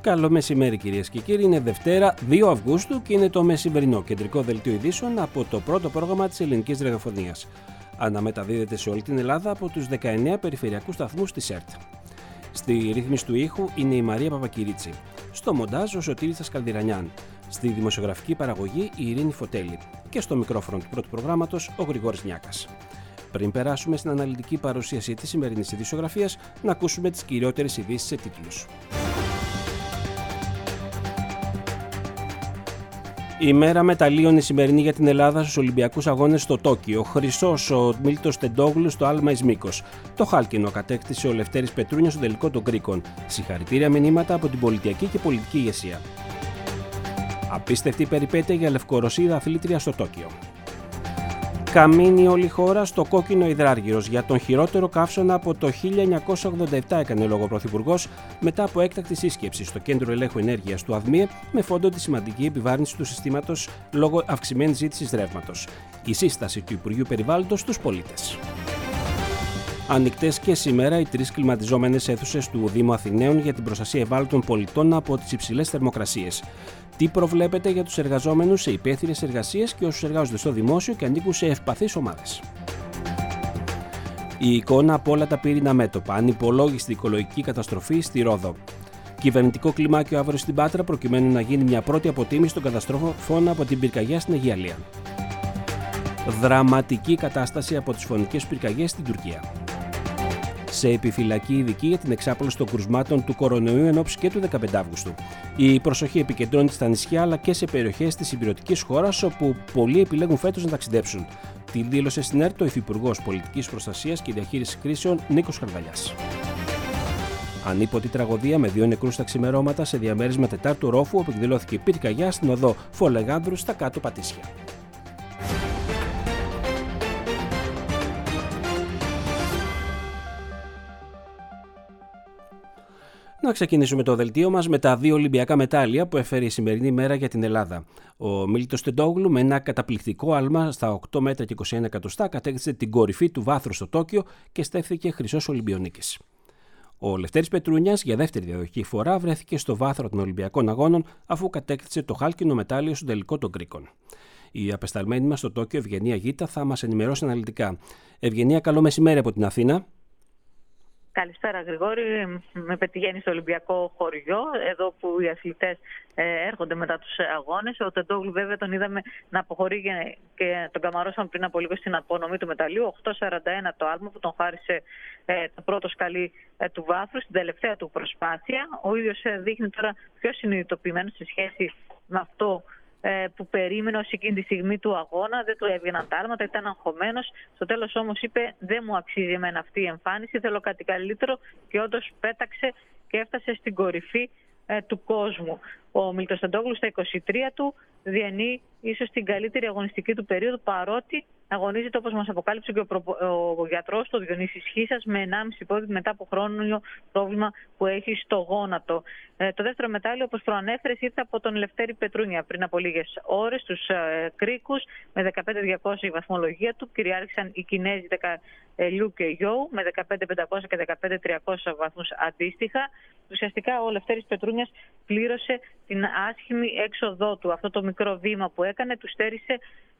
Καλό μεσημέρι κυρίες και κύριοι, είναι Δευτέρα 2 Αυγούστου και είναι το μεσημερινό κεντρικό δελτίο ειδήσεων από το πρώτο πρόγραμμα της ελληνικής ραδιοφωνίας. Αναμεταδίδεται σε όλη την Ελλάδα από τους 19 περιφερειακούς σταθμούς της ΕΡΤ. Στη ρύθμιση του ήχου είναι η Μαρία Παπακυρίτσι. Στο μοντάζ ο Σωτήρης Σκαλδιρανιάν. Στη δημοσιογραφική παραγωγή η Ειρήνη Φωτέλη. Και στο μικρόφωνο του πρώτου προγράμματος ο Γρηγόρης Νιάκας. Πριν περάσουμε στην αναλυτική παρουσίαση της σημερινής ειδησιογραφίας, να ακούσουμε τις κυριότερες ειδήσεις σε τίτλους. Η μέρα μεταλλίων η σημερινή για την Ελλάδα στους Ολυμπιακούς Αγώνες στο Τόκιο. Χρυσός ο Μίλτος Τεντόγλου στο άλμα εις μήκος. Το χάλκινο κατέκτησε ο Λευτέρης Πετρούνιος στο τελικό των Γκρίκων. Συγχαρητήρια μηνύματα από την πολιτιακή και πολιτική ηγεσία. Απίστευτη περιπέτεια για Λευκορωσίδα αθλήτρια στο Τόκιο. Καμίνει όλη η χώρα στο κόκκινο υδράργυρος. Για τον χειρότερο καύσωνα από το 1987 έκανε λόγο ο Πρωθυπουργός μετά από έκτακτη σύσκεψη στο Κέντρο Ελέγχου Ενέργειας του ΑΔΜΙΕ με φόντο τη σημαντική επιβάρυνση του συστήματος λόγω αυξημένης ζήτησης ρεύματος. Η σύσταση του Υπουργείου Περιβάλλοντος στους πολίτες. Ανοιχτές και σήμερα οι 3 κλιματιζόμενες αίθουσες του Δήμου Αθηναίων για την προστασία ευάλωτων πολιτών από τις υψηλές θερμοκρασίες. Τι προβλέπετε για τους εργαζόμενους σε υπαίθριες εργασίες και όσους εργάζονται στο δημόσιο και ανήκουν σε ευπαθείς ομάδες. Η εικόνα από όλα τα πύρινα μέτωπα. Ανυπολόγιστη οικολογική καταστροφή στη Ρόδο. Κυβερνητικό κλιμάκιο αύριο στην Πάτρα προκειμένου να γίνει μια πρώτη αποτίμηση των καταστροφών από την πυρκαγιά στην Αιγιαλία. Δραματική κατάσταση από τις φωνικές πυρκαγιές στην Τουρκία. Σε επιφυλακή ειδική για την εξάπλωση των κρουσμάτων του κορονοϊού εν ώψη και του 15 Αυγούστου. Η προσοχή επικεντρώνεται στα νησιά αλλά και σε περιοχές της ηπειρωτικής χώρας όπου πολλοί επιλέγουν φέτος να ταξιδέψουν. Τη δήλωσε στην ΕΡΤ ο Υφυπουργός Πολιτικής Προστασίας και Διαχείρισης Κρίσεων Νίκος Χαρδαλιάς. Ανίποτη τραγωδία με 2 νεκρούς στα ξημερώματα σε διαμέρισμα Τετάρτου Ρόφου όπου εκδηλώθηκε πυρκαγιά στην οδό Φολεγάνδρου στα κάτω Πατήσια. Να ξεκινήσουμε το δελτίο μας με τα 2 Ολυμπιακά μετάλλια που έφερε η σημερινή μέρα για την Ελλάδα. Ο Μίλτος Τεντόγλου με ένα καταπληκτικό άλμα στα 8 μέτρα και 21 εκατοστά κατέκτησε την κορυφή του βάθρου στο Τόκιο και στέφθηκε χρυσός Ολυμπιονίκης. Ο Λευτέρης Πετρούνιας για δεύτερη διαδοχική φορά βρέθηκε στο βάθρο των Ολυμπιακών Αγώνων αφού κατέκτησε το χάλκινο μετάλλιο στο τελικό των Γκρίκων. Η απεσταλμένη μας στο Τόκιο, Ευγενία Γίτα, θα μας ενημερώσει αναλυτικά. Ευγενία, καλό μεσημέρι από την Αθήνα. Καλησπέρα Γρηγόρη, με πετυχαίνει στο Ολυμπιακό χωριό, εδώ που οι αθλητές έρχονται μετά τους αγώνες. Ο Τεντόγλου βέβαια τον είδαμε να αποχωρεί και τον καμαρώσαμε πριν από λίγο στην απονομή του μεταλλίου. 8.41 το άλμα που τον χάρισε το πρώτο σκαλί του βάθρου στην τελευταία του προσπάθεια. Ο ίδιος δείχνει τώρα πιο συνειδητοποιημένο σε σχέση με αυτό που περίμενε ως εκείνη τη στιγμή του αγώνα. Δεν του έβγαιναν τα άλματα, ήταν αγχωμένος. Στο τέλος όμως είπε: δεν μου αξίζει εμένα αυτή η εμφάνιση, θέλω κάτι καλύτερο. Και όντως πέταξε και έφτασε στην κορυφή του κόσμου. Ο Μίλτος Τεντόγλου στα 23 του διανύει ίσως την καλύτερη αγωνιστική του περίοδο, παρότι αγωνίζεται, όπως μας αποκάλυψε και ο γιατρός του, ο Διονύσης Χίσας, με 1,5 πόδι μετά από χρόνιο πρόβλημα που έχει στο γόνατο. Το δεύτερο μετάλλιο, όπως προανέφερες, ήρθε από τον Λευτέρη Πετρούνια πριν από λίγες ώρες στους Κρίκους. Με 15.200 η βαθμολογία του κυριάρχησαν οι Κινέζοι Λιου και Γιώου με 15.500 και 15.300 βαθμούς αντίστοιχα. Ουσιαστικά ο Λευτέρης Πετρούνιας πλήρωσε την άσχημη έξοδό του. Αυτό το μικρό βήμα που έκανε του στέρισε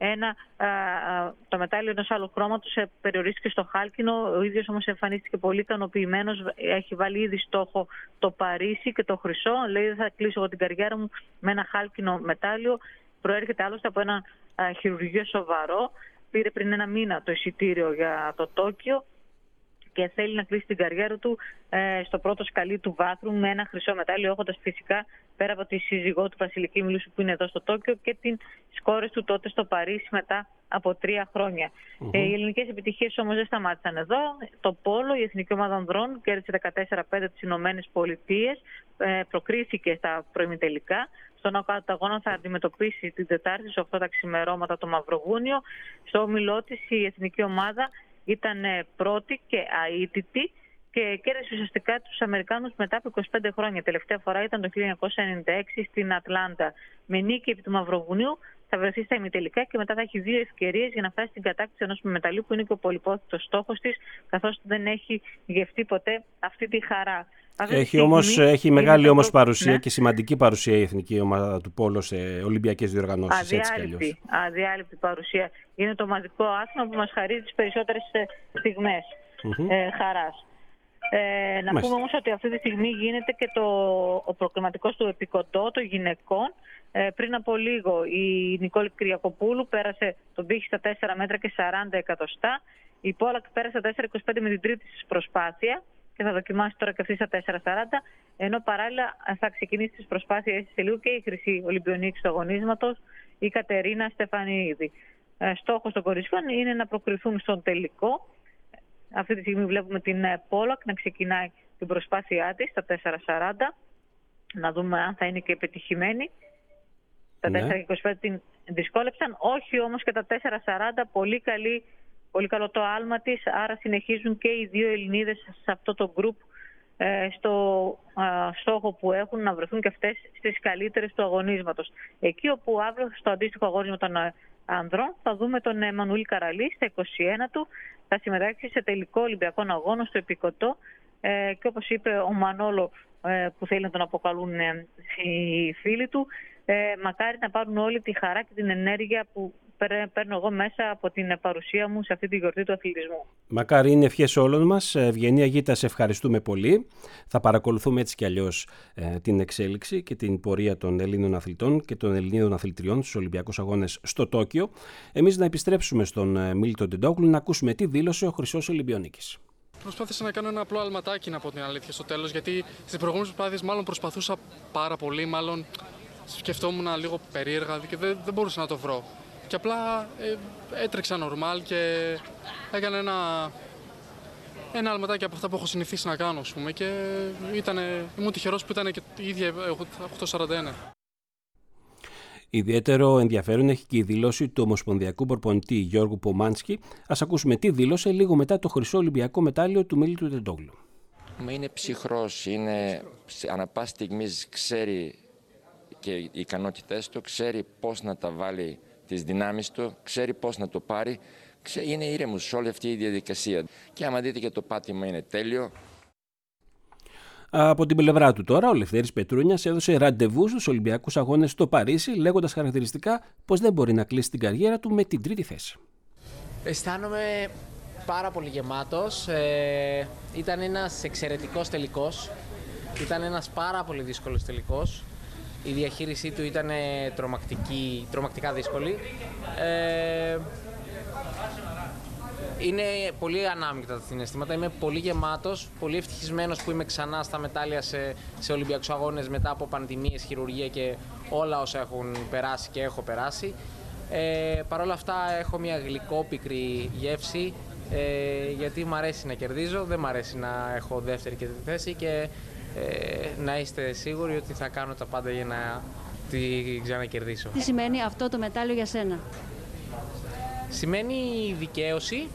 το μετάλλιο ενός άλλου χρώματος, περιορίστηκε στο χάλκινο. Ο ίδιος όμως εμφανίστηκε πολύ ικανοποιημένος. Έχει βάλει ήδη στόχο το Παρίσι και το χρυσό. Λέει: δεν θα κλείσω εγώ την καριέρα μου με ένα χάλκινο μετάλλιο. Προέρχεται άλλωστε από ένα χειρουργείο σοβαρό. Πήρε πριν 1 μήνα το εισιτήριο για το Τόκιο και θέλει να κλείσει την καριέρα του στο πρώτο σκαλί του βάθρου με ένα χρυσό μετάλλιο, έχοντας φυσικά πέρα από τη σύζυγό του Βασιλική Μιλούσου που είναι εδώ στο Τόκιο και τις κόρες του τότε στο Παρίσι μετά από 3 χρόνια. Οι ελληνικές επιτυχίες όμως δεν σταμάτησαν εδώ. Το πόλο, η Εθνική Ομάδα Ανδρών, κέρδισε 14-5 τις Ηνωμένες Πολιτείες, προκρίθηκε στα προημιτελικά. Στον νοκάουτ αγώνα θα αντιμετωπίσει την Τετάρτη στις 8 τα ξημερώματα το Μαυροβούνιο. Στο όμιλό της η Εθνική Ομάδα ήταν πρώτη και αίτητη και κέρδισε ουσιαστικά τους Αμερικάνους μετά από 25 χρόνια. Τελευταία φορά ήταν το 1996 στην Ατλάντα. Με νίκη επί του Μαυροβουνίου θα βρεθεί στα ημιτελικά και μετά θα έχει 2 ευκαιρίες για να φτάσει στην κατάκτηση ενός μεταλλίου που είναι και ο πολυπόθητος στόχος της, καθώς δεν έχει γευτεί ποτέ αυτή τη χαρά. Έχει μεγάλη όμως παρουσία και σημαντική παρουσία η εθνική ομάδα του πόλο σε Ολυμπιακές διοργανώσεις. Αδιάλειπτη παρουσία. Είναι το μαζικό άθλημα που μας χαρίζει τις περισσότερες στιγμές χαράς. Να πούμε όμως ότι αυτή τη στιγμή γίνεται και ο προκριματικός του επικοντό των γυναικών. Πριν από λίγο η Νικόλη Κυριακοπούλου πέρασε τον πύχη στα 4 μέτρα και 40 εκατοστά. Η Πόλακ πέρασε στα 4,25 με την τρίτη της προσπάθεια και θα δοκιμάσει τώρα και αυτή στα 4,40. Ενώ παράλληλα θα ξεκινήσει τις προσπάθειες σε λίγο και η χρυσή Ολυμπιονίκη του αγωνίσματος, η Κατερίνα Στεφανίδη. Στόχος των κορισιών είναι να προκριθούν στον τελικό. Αυτή τη στιγμή βλέπουμε την Πόλακ να ξεκινάει την προσπάθειά της στα 4,40. Να δούμε αν θα είναι και επιτυχημένη. Τα 4,25 την δυσκόλεψαν. Όχι όμως και τα 4,40. Πολύ καλό το άλμα της. Άρα συνεχίζουν και οι δύο Ελληνίδες σε αυτό το γκρουπ στο στόχο που έχουν να βρεθούν και αυτές στις καλύτερες του αγωνίσματος. Εκεί όπου αύριο στο αντίστοιχο αγώνισμα των ανδρών θα δούμε τον Εμμανουήλ Καραλή στα 21 του. Θα συμμετάξει σε τελικό Ολυμπιακό αγώνα στο επικοτό και όπως είπε ο Μανόλο που θέλει να τον αποκαλούν οι φίλοι του, μακάρι να πάρουν όλη τη χαρά και την ενέργεια που παίρνω εγώ μέσα από την παρουσία μου σε αυτή τη γιορτή του αθλητισμού. Μακάρι, είναι ευχές όλων μας. Ευγενία Γήτα, σε ευχαριστούμε πολύ. Θα παρακολουθούμε έτσι κι αλλιώς την εξέλιξη και την πορεία των Ελλήνων αθλητών και των Ελληνίδων αθλητριών στους Ολυμπιακούς Αγώνες στο Τόκιο. Εμείς να επιστρέψουμε στον Μίλτο Τεντόγλου να ακούσουμε τι δήλωσε ο Χρυσός Ολυμπιονίκης. Προσπάθησα να κάνω ένα απλό αλματάκι, να πω την αλήθεια, στο τέλος, γιατί στις προηγούμενες προσπάθειες μάλλον προσπαθούσα πάρα πολύ, μάλλον σκεφτόμουν λίγο περίεργα και δεν μπορούσα να το βρω. Και απλά έτρεξα νορμάλ και έκανα ένα αλματάκι από αυτά που έχω συνηθίσει να κάνω, ας πούμε, και ήμουν τυχερός που ήταν και η ίδια 8,41. Ιδιαίτερο ενδιαφέρον έχει και η δήλωση του Ομοσπονδιακού Προπονητή Γιώργου Πομάνσκι. Ας ακούσουμε τι δήλωσε λίγο μετά το χρυσό Ολυμπιακό μετάλλιο του Μίλτου Τεντόγλου. Είναι ψυχρός, ανά πάση στιγμή ξέρει και οι ικανότητές του, ξέρει πώς να τα βάλει τις δυνάμεις του, ξέρει πώς να το πάρει, είναι ήρεμος σε όλη αυτή η διαδικασία. Και άμα δείτε και το πάτημα είναι τέλειο. Από την πλευρά του τώρα, ο Λευτέρης Πετρούνιας έδωσε ραντεβού στους Ολυμπιακούς Αγώνες στο Παρίσι, λέγοντας χαρακτηριστικά πως δεν μπορεί να κλείσει την καριέρα του με την τρίτη θέση. Αισθάνομαι πάρα πολύ γεμάτος. Ήταν ένας εξαιρετικός τελικός. Ήταν ένας πάρα πολύ δύσκολος τελικός. Η διαχείρισή του ήταν τρομακτικά δύσκολη. Είναι πολύ ανάμεικτα τα συναισθήματα. Είμαι πολύ γεμάτος, πολύ ευτυχισμένος που είμαι ξανά στα μετάλλια σε Ολυμπιακούς Αγώνες μετά από πανδημίες, χειρουργία και όλα όσα έχουν περάσει και έχω περάσει. Παρ' όλα αυτά έχω μια γλυκόπικρη γεύση, γιατί μου αρέσει να κερδίζω, δεν μου αρέσει να έχω δεύτερη και τρίτη θέση και να είστε σίγουροι ότι θα κάνω τα πάντα για να τη ξανακερδίσω. Τι σημαίνει αυτό το μετάλλιο για σένα? Σημαίνει δικαίωση,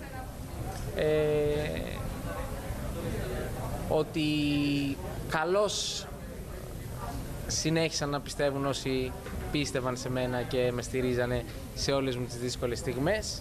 ότι καλώς συνέχισαν να πιστεύουν όσοι πίστευαν σε μένα και με στηρίζανε σε όλες μου τις δύσκολες στιγμές,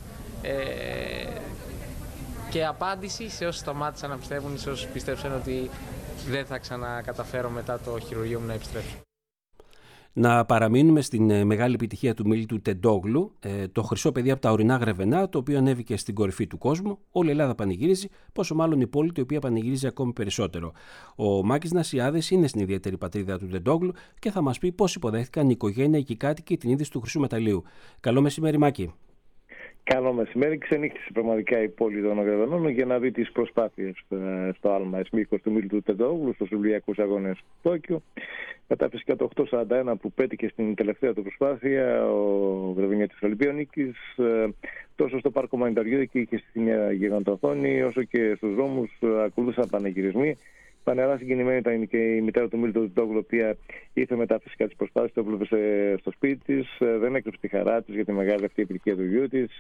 και απάντηση σε όσους σταμάτησαν να πιστεύουν, σε όσους πίστεψαν ότι δεν θα ξανακαταφέρω μετά το χειρουργείο μου να επιστρέψω. Να παραμείνουμε στην μεγάλη επιτυχία του Μίλτου Τεντόγλου, το χρυσό παιδί από τα ορεινά Γρεβενά, το οποίο ανέβηκε στην κορυφή του κόσμου. Όλη η Ελλάδα πανηγύριζει, πόσο μάλλον η πόλη, η οποία πανηγύριζει ακόμη περισσότερο. Ο Μάκης Νασιάδης είναι στην ιδιαίτερη πατρίδα του Τεντόγλου και θα μας πει πώς υποδέχτηκαν η οικογένεια, οι κάτοικοι την είδηση του χρυσού μεταλλίου. Καλό μεσημέρι, Μάκη. Καλό μεσημέρι. Ξενύχτησε πραγματικά η πόλη των Γρεβενών για να δει τις προσπάθειες στο άλμα εσμίκος του Μίλτου Τεντόγλου στους Ολυμπιακούς Αγώνες του Τόκιο. Μετά φυσικά το 8,41 που πέτυχε στην τελευταία του προσπάθεια ο Γρεβενιώτης Ολυμπιονίκης, τόσο στο πάρκο Μανιταριού, εκεί είχε στην γιγαντοθόνη, όσο και στους δρόμους ακολούθησαν πανηγυρισμοί. Πανερά συγκινημένη ήταν και η μητέρα του Μίλτου Τεντόγλου, η οποία ήρθε μετά φυσικά τις προσπάθειες, το έβλεπε στο σπίτι της, δεν έκρυψε τη χαρά της για τη μεγάλη αυτή επιτυχία του γιού της.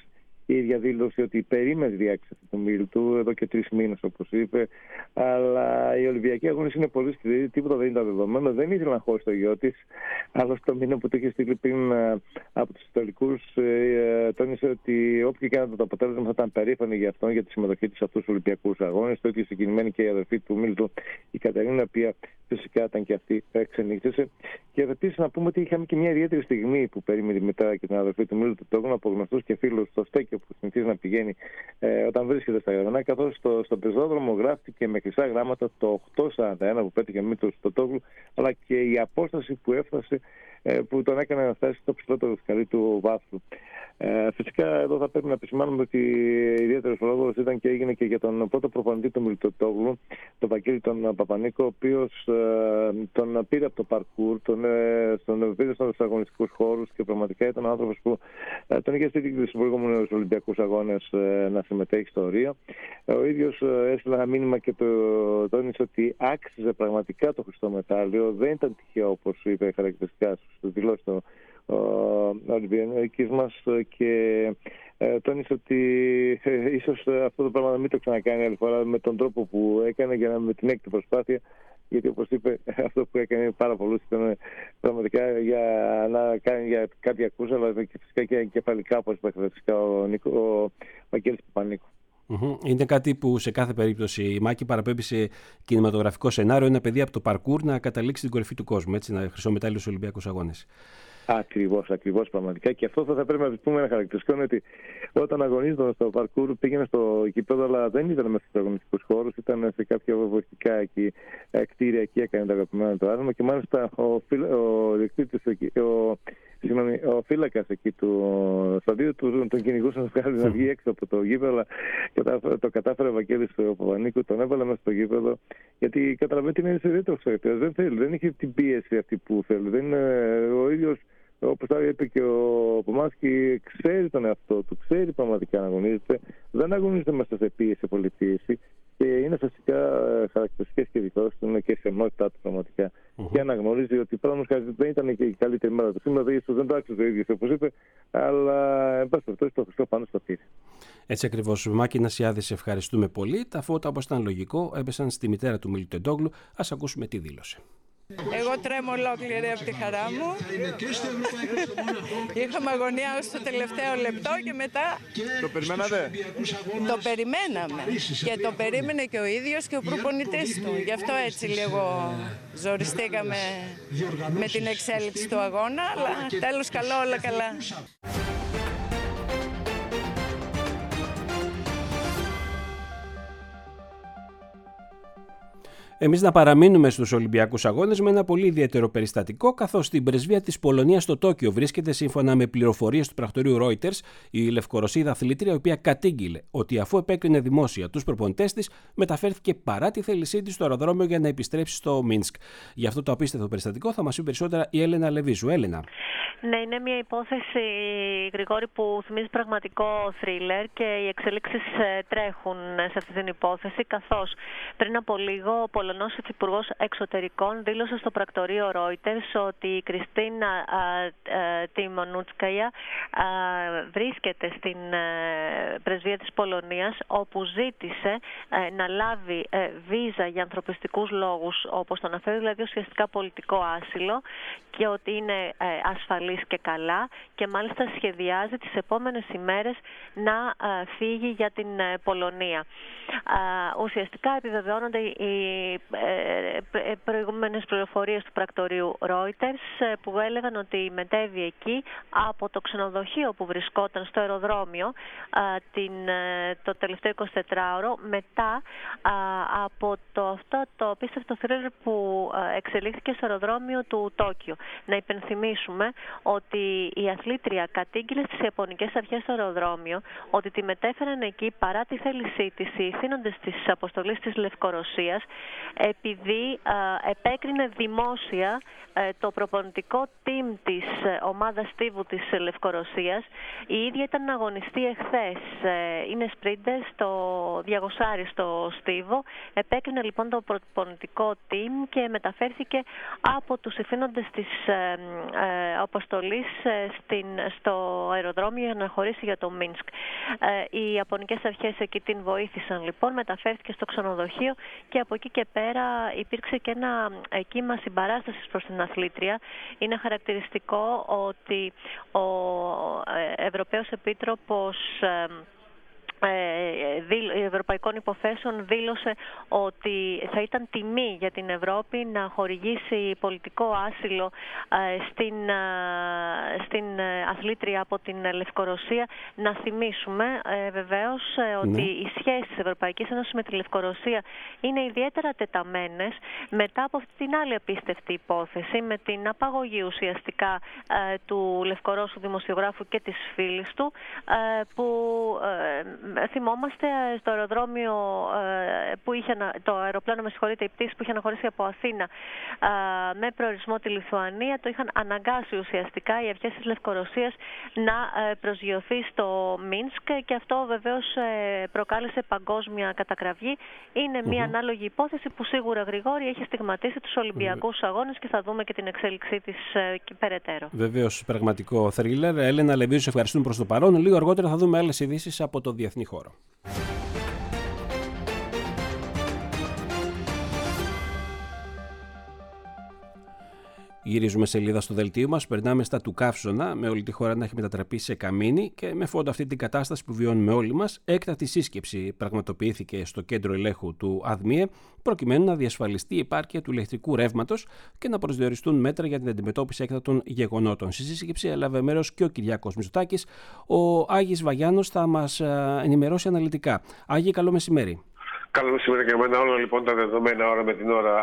η ίδια δήλωσε ότι περίμενε τη διάκριση του ομίλου του εδώ και 3 μήνες, όπως είπε. Αλλά οι Ολυμπιακοί αγώνες είναι πολύ σκληροί, τίποτα δεν ήταν δεδομένο. Δεν ήθελε να χώσει το γιο της. Άλλωστε, το μήνα που το είχε στείλει πριν από τους Ιταλικούς, τόνισε ότι όποιο και να το αποτέλεσμα θα ήταν περήφανη για αυτόν, για τη συμμετοχή της σε αυτούς τους Ολυμπιακούς αγώνες. Το ίδιο συγκινημένη και η αδερφή του ομίλου του, η Κατερίνα, η οποία φυσικά ήταν και αυτή ξενύχτησε. Και επίσης να πούμε ότι είχαμε και μια ιδιαίτερη στιγμή που περίμενε η μητέρα και την αδερφή του Μίλου του Τόγλου από γνωστούς και φίλους στο Στέκιο που συνηθίζει να πηγαίνει όταν βρίσκεται στα Γερμανία, καθώς στο πεζόδρομο γράφτηκε με χρυσά γράμματα το 8:41 που πέτυχε Μίλου στο Τόγλου, αλλά και η απόσταση που έφτασε, που τον έκανε να φτάσει στο ψηλότερο σκαλί του βάθου. Φυσικά εδώ θα πρέπει να επισημάνουμε ότι ιδιαίτερος λόγος ήταν και έγινε και για τον πρώτο προπονητή του Μιλιτοτόγλου, τον Βαγγέλη τον Παπανίκο, ο οποίος τον πήρε από το παρκούρ, τον πήρε στους αγωνιστικούς χώρους και πραγματικά ήταν ο άνθρωπος που τον είχε στείλει στους προηγούμενους Ολυμπιακούς αγώνες να συμμετέχει στο Ρίο. Ο ίδιος έστειλε ένα μήνυμα και τόνισε ότι άξιζε πραγματικά το χρυσό μετάλλιο, δεν ήταν τυχαίο όπως είπε χαρακτηριστικά στους δηλώσεις του Ολυμπιακής μας, και τόνισε ότι ίσως αυτό το πράγμα να μην το ξανακάνει άλλη φορά με τον τρόπο που έκανε με την έκτη προσπάθεια, γιατί όπως είπε αυτό που έκανε πάρα πολλούς ήταν πραγματικά για να κάνει για κάτι ακούσα, αλλά και φυσικά και εγκεφαλικά, όπως είπε φυσικά ο Βαγγέλης Παπανίκου. Είναι κάτι που σε κάθε περίπτωση η Μάκη παραπέμπει σε κινηματογραφικό σενάριο, ένα παιδί από το παρκούρ να καταλήξει στην κορυφή του κόσμου, έτσι, να χρυσό μετάλλιο στους Ολυμπιακούς αγώνες. Ακριβώς πραγματικά. Και αυτό θα πρέπει να πούμε ένα χαρακτηριστικό, είναι ότι όταν αγωνίζονταν στο παρκούρ πήγαινε στο γήπεδο, αλλά δεν ήταν μέσα στους αγωνιστικούς χώρους, ήταν σε κάποια βοηθητικά εκεί, κτίρια, εκεί έκανε τα αγαπημένα του άτομα, και μάλιστα ο φύλακας εκεί του σταδίου τον κυνηγούσαν να βγει έξω από το γήπεδο, αλλά το κατάφερε ο Βαγγέλης ο Παπανίκου, τον έβαλε μέσα στο γήπεδο, γιατί καταλαβαίνει ότι είναι ιδιαίτερος χαρακτήρας. Δεν θέλει, δεν έχει την πίεση αυτή που θέλει. Δεν είναι ο ίδιος, όπως τα είπε και ο Πομάσκι, ξέρει τον εαυτό του, ξέρει πραγματικά να αγωνίζεται, δεν αγωνίζεται μέσα σε πίεση, σε πολυπίεση, και είναι φυσικά χαρακτηριστικές και δηλώσεις του και σε ενότητά του πραγματικά. Και αναγνωρίζει ότι πράγματι δεν ήταν και η καλύτερη μέρα του. Σήμερα ίσως δεν το άξιζε ο ίδιος όπως είπε, αλλά εν πάση περιπτώσει το χρυσό πάνω στο πήρε. Έτσι ακριβώς. Μάκη Νασιάδη, σε ευχαριστούμε πολύ. Τα φώτα, όπως ήταν λογικό, έπεσαν στη μητέρα του Μιλιτοτόγλου. Ας ακούσουμε τι δήλωσε. Εγώ τρέμω ολόκληρη από τη χαρά μου. Είχαμε αγωνία ως το τελευταίο λεπτό και μετά... Το περιμένατε? Το περιμέναμε. Και το περίμενε και ο ίδιος και ο προπονητής του. Γι' αυτό έτσι λίγο ζοριστήκαμε με την εξέλιξη του αγώνα, αλλά τέλος καλό, όλα καλά. Εμείς να παραμείνουμε στους Ολυμπιακούς Αγώνες με ένα πολύ ιδιαίτερο περιστατικό, καθώς στην πρεσβεία της Πολωνίας στο Τόκιο βρίσκεται, σύμφωνα με πληροφορίες του πρακτορείου Reuters, η Λευκορωσίδα αθλήτρια, η οποία κατήγγειλε ότι αφού επέκρινε δημόσια τους προπονητές της, μεταφέρθηκε παρά τη θέλησή της στο αεροδρόμιο για να επιστρέψει στο Μίνσκ. Για αυτό το απίστευτο περιστατικό θα μας πει περισσότερα η Έλενα Λεβίζου. Έλενα. Ναι, είναι μια υπόθεση, Γρηγόρη, που θυμίζει πραγματικό θρίλερ, και οι εξελίξεις τρέχουν σε αυτή την υπόθεση, καθώς πριν από λίγο ο Πολωνός Υφυπουργός Εξωτερικών δήλωσε στο πρακτορείο Reuters ότι η Κριστίνα Τιμονούτσκαγια βρίσκεται στην πρεσβεία της Πολωνίας, όπου ζήτησε να λάβει βίζα για ανθρωπιστικούς λόγους, όπως το αναφέρει, δηλαδή ουσιαστικά πολιτικό άσυλο, και ότι είναι ασφαλής και καλά, και μάλιστα σχεδιάζει τις επόμενες ημέρες να φύγει για την Πολωνία. Ουσιαστικά επιβεβαιώνονται οι προηγούμενες πληροφορίες του πρακτορείου Reuters, που έλεγαν ότι μετέβη εκεί από το ξενοδοχείο που βρισκόταν στο αεροδρόμιο το τελευταίο 24ωρο, μετά από αυτό το απίστευτο θρίλερ που εξελίχθηκε στο αεροδρόμιο του Τόκιο. Να υπενθυμίσουμε ότι η αθλήτρια κατήγγειλε στις ιαπωνικές αρχές στο αεροδρόμιο ότι τη μετέφεραν εκεί παρά τη θέλησή της οι ηθήνοντες της αποστολής της Λευκορωσίας, επειδή επέκρινε δημόσια το προπονητικό team της ομάδας στίβου της Λευκορωσίας. Η ίδια ήταν να αγωνιστεί εχθές. Είναι σπρίντερ στο 200 στο στίβο. Επέκρινε λοιπόν το προπονητικό team και μεταφέρθηκε από τους ευθύνοντες της αποστολής στο αεροδρόμιο για να χωρίσει για το Μίνσκ. Οι ιαπωνικές αρχές εκεί την βοήθησαν λοιπόν, μεταφέρθηκε στο ξενοδοχείο και από εκεί και πέρα υπήρξε και ένα κύμα συμπαράστασης προς την αθλήτρια. Είναι χαρακτηριστικό ότι ο Ευρωπαίος Επίτροπος Ευρωπαϊκών Υποθέσεων δήλωσε ότι θα ήταν τιμή για την Ευρώπη να χορηγήσει πολιτικό άσυλο στην αθλήτρια από την Λευκορωσία. Να θυμίσουμε βεβαίως ότι οι σχέσεις της Ευρωπαϊκής Ένωσης με τη Λευκορωσία είναι ιδιαίτερα τεταμένες μετά από αυτή την άλλη απίστευτη υπόθεση με την απαγωγή ουσιαστικά του λευκορώσου δημοσιογράφου και της φίλης του, που θυμόμαστε στο αεροδρόμιο που είχε, το αεροπλάνο, η πτήση που είχε αναχωρήσει από Αθήνα με προορισμό τη Λιθουανία, το είχαν αναγκάσει ουσιαστικά οι αρχές της Λευκορωσίας να προσγειωθεί στο Μίνσκ και αυτό βεβαίως προκάλεσε παγκόσμια κατακραυγή. Είναι μια ανάλογη υπόθεση που σίγουρα, Γρηγόρη, έχει στιγματίσει τους Ολυμπιακούς Αγώνες και θα δούμε και την εξέλιξή της περαιτέρω. Βεβαίως, πραγματικό θρίλερ. Έλενα Λεβίζου, σε ευχαριστούμε προς το παρόν. Λίγο αργότερα θα δούμε άλλες ειδήσεις από το διεθνή χώρο. Γυρίζουμε σελίδα στο δελτίο μας, περνάμε στα του Καύσωνα, με όλη τη χώρα να έχει μετατραπεί σε καμίνι και με φόντο αυτή την κατάσταση που βιώνουμε όλοι μας. Έκτακτη σύσκεψη πραγματοποιήθηκε στο κέντρο ελέγχου του ΑΔΜΙΕ, προκειμένου να διασφαλιστεί η επάρκεια του ηλεκτρικού ρεύματος και να προσδιοριστούν μέτρα για την αντιμετώπιση έκτακτων γεγονότων. Στη σύσκεψη έλαβε μέρος και ο Κυριάκος Μητσοτάκης. Ο Άγης Βαγιάννος θα μας ενημερώσει αναλυτικά. Άγιε, καλό μεσημέρι. Καλό μεσημέρι και εμένα. Όλα λοιπόν τα δεδομένα ώρα με την ώρα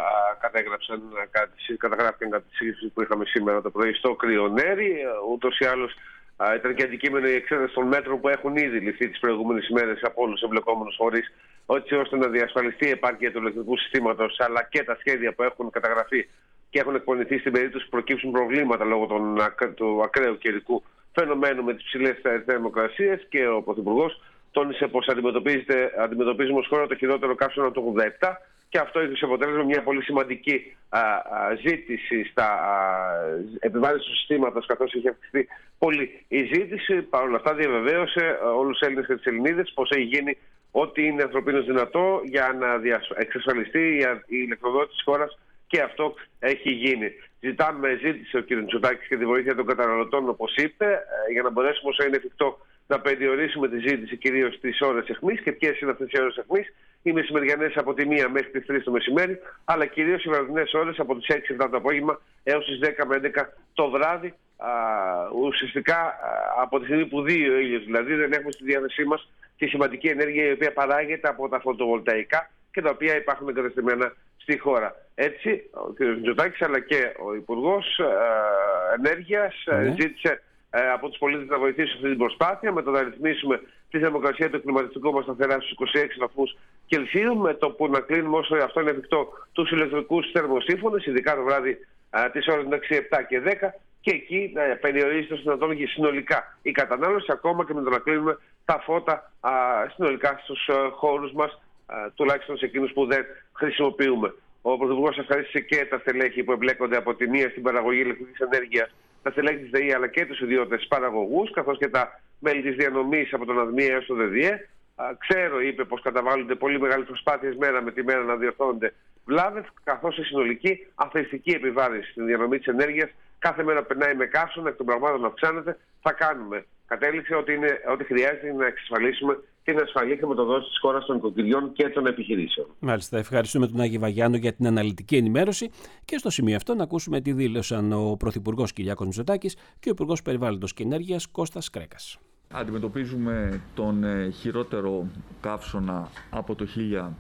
καταγράφηκαν κατά τη σύγκριση που είχαμε σήμερα το πρωί στο Κρυονέρι. Ούτως ή άλλως ήταν και αντικείμενο η εξέταση των μέτρων που έχουν ήδη ληφθεί τις προηγούμενες ημέρες από όλους τους εμπλεκόμενους φορείς, έτσι ώστε να διασφαλιστεί η επάρκεια του ηλεκτρικού συστήματος, αλλά και τα σχέδια που έχουν καταγραφεί και έχουν εκπονηθεί στην περίπτωση που προκύψουν προβλήματα λόγω του ακραίου καιρικού φαινομένου με τις ψηλές θερμοκρασίες. Και ο Πρωθυπουργός τόνισε πως αντιμετωπίζουμε ως χώρα το χειρότερο καύσωνα του 87 και αυτό έχει σε αποτέλεσμα μια πολύ σημαντική ζήτηση στα επιβάρυνση του συστήματος, καθώς είχε αυξηθεί πολύ η ζήτηση. Παρ' όλα αυτά διαβεβαίωσε όλους τους Έλληνες και τις Ελληνίδες πως έχει γίνει ό,τι είναι ανθρωπίνως δυνατό για να εξασφαλιστεί η ηλεκτροδότηση της χώρας και αυτό έχει γίνει. Ζήτησε ο κ. Μητσοτάκης και τη βοήθεια των καταναλωτών, όπως είπε, για να μπορέσουμε όσο είναι εφικτό να περιορίσουμε τη ζήτηση κυρίως στις ώρες αιχμής. Και ποιες είναι αυτές οι ώρες αιχμής? Οι μεσημεριανές από τη 1 μέχρι τις 3 το μεσημέρι, αλλά κυρίως οι βραδινές ώρες από τις 6-7 το απόγευμα έως τις 10 με 11 το βράδυ. Ουσιαστικά από τη στιγμή που δει ο ήλιος, δηλαδή δεν έχουμε στη διάθεσή μας τη σημαντική ενέργεια η οποία παράγεται από τα φωτοβολταϊκά και τα οποία υπάρχουν εγκατεστημένα στη χώρα. Έτσι, ο κ. Μητσοτάκης αλλά και ο Υπουργός Ενέργειας ζήτησε από τους πολίτες να βοηθήσουν αυτή την προσπάθεια με το να ρυθμίσουμε τη θερμοκρασία του κλιματιστικού μας σταθερά στους 26 βαθμούς Κελσίου, με το που να κλείνουμε όσο αυτό είναι εφικτό τους ηλεκτρικούς θερμοσύφωνες, ειδικά το βράδυ τις ώρες 6, 7 και 10, και εκεί να περιορίζεται στο δυνατόν και συνολικά η κατανάλωση, ακόμα και με το να κλείνουμε τα φώτα συνολικά στους χώρους μας, τουλάχιστον σε εκείνους που δεν χρησιμοποιούμε. Ο Πρωθυπουργός ευχαρίστησε και τα στελέχη που εμπλέκονται από τη μία στην παραγωγή ηλεκτρικής ενέργειας, τα στελέχη της ΔΕΗ αλλά και τους ιδιώτες παραγωγούς, καθώς και τα μέλη της διανομής από τον ΑΔΜΙΕ έως το ΔΕΔΙΕ. Ξέρω, είπε, πως καταβάλλονται πολύ μεγάλες προσπάθειες μέρα με τη μέρα να διορθώνονται βλάβες, καθώς η συνολική αθειστική επιβάρυνση στην διανομή της ενέργειας κάθε μέρα περνάει με καύσωνα, εκ των πραγμάτων αυξάνεται. Θα κάνουμε. Κατέληξε ότι χρειάζεται να εξασφαλίσουμε την ασφαλή χρηματοδότηση της χώρας των οικοκυριών και των επιχειρήσεων. Μάλιστα. Ευχαριστούμε τον Άγιο Βαγιάννο για την αναλυτική ενημέρωση και στο σημείο αυτό να ακούσουμε τι δήλωσαν ο Πρωθυπουργός Κυριάκος Μητσοτάκης και ο Υπουργός Περιβάλλοντος και Ενέργειας Κώστας Κρέκας. Αντιμετωπίζουμε τον χειρότερο καύσωνα από το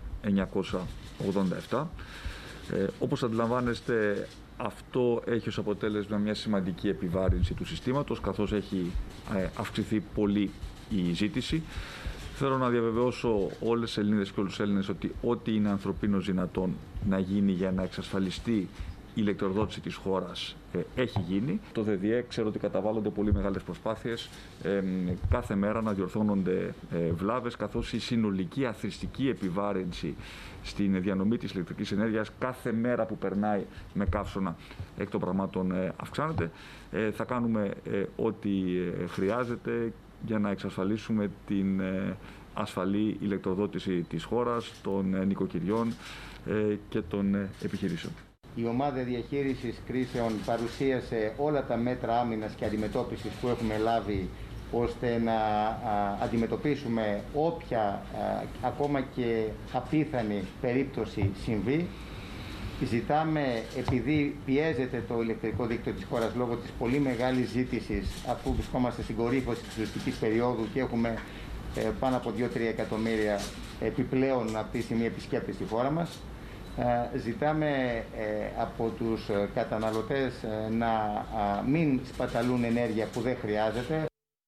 1987. Όπως αντιλαμβάνεστε, αυτό έχει ως αποτέλεσμα μια σημαντική επιβάρυνση του συστήματος, καθώς έχει αυξηθεί πολύ η ζήτηση. Θέλω να διαβεβαιώσω όλες τις Ελληνίδες και όλους τους Έλληνες ότι ό,τι είναι ανθρωπίνως δυνατόν να γίνει για να εξασφαλιστεί η ηλεκτροδότηση της χώρας έχει γίνει. Το ΔΔΕ ξέρω ότι καταβάλλονται πολύ μεγάλες προσπάθειες κάθε μέρα να διορθώνονται βλάβες, καθώς η συνολική αθροιστική επιβάρυνση στην διανομή της ηλεκτρικής ενέργειας κάθε μέρα που περνάει με καύσωνα εκ των πραγμάτων αυξάνεται. Θα κάνουμε ό,τι χρειάζεται για να εξασφαλίσουμε την ασφαλή ηλεκτροδότηση της χώρας, των νοικοκυριών και των επιχειρήσεων. Η ομάδα διαχείρισης κρίσεων παρουσίασε όλα τα μέτρα άμυνας και αντιμετώπισης που έχουμε λάβει ώστε να αντιμετωπίσουμε όποια ακόμα και απίθανη περίπτωση συμβεί. Ζητάμε, επειδή πιέζεται το ηλεκτρικό δίκτυο της χώρας λόγω της πολύ μεγάλης ζήτησης, αφού βρισκόμαστε στην κορύφωση της τουριστικής περίοδου και έχουμε πάνω από 2-3 εκατομμύρια επιπλέον αυτή τη στιγμή επισκέπτες στη χώρα μας, ζητάμε από τους καταναλωτές να μην σπαταλούν ενέργεια που δεν χρειάζεται.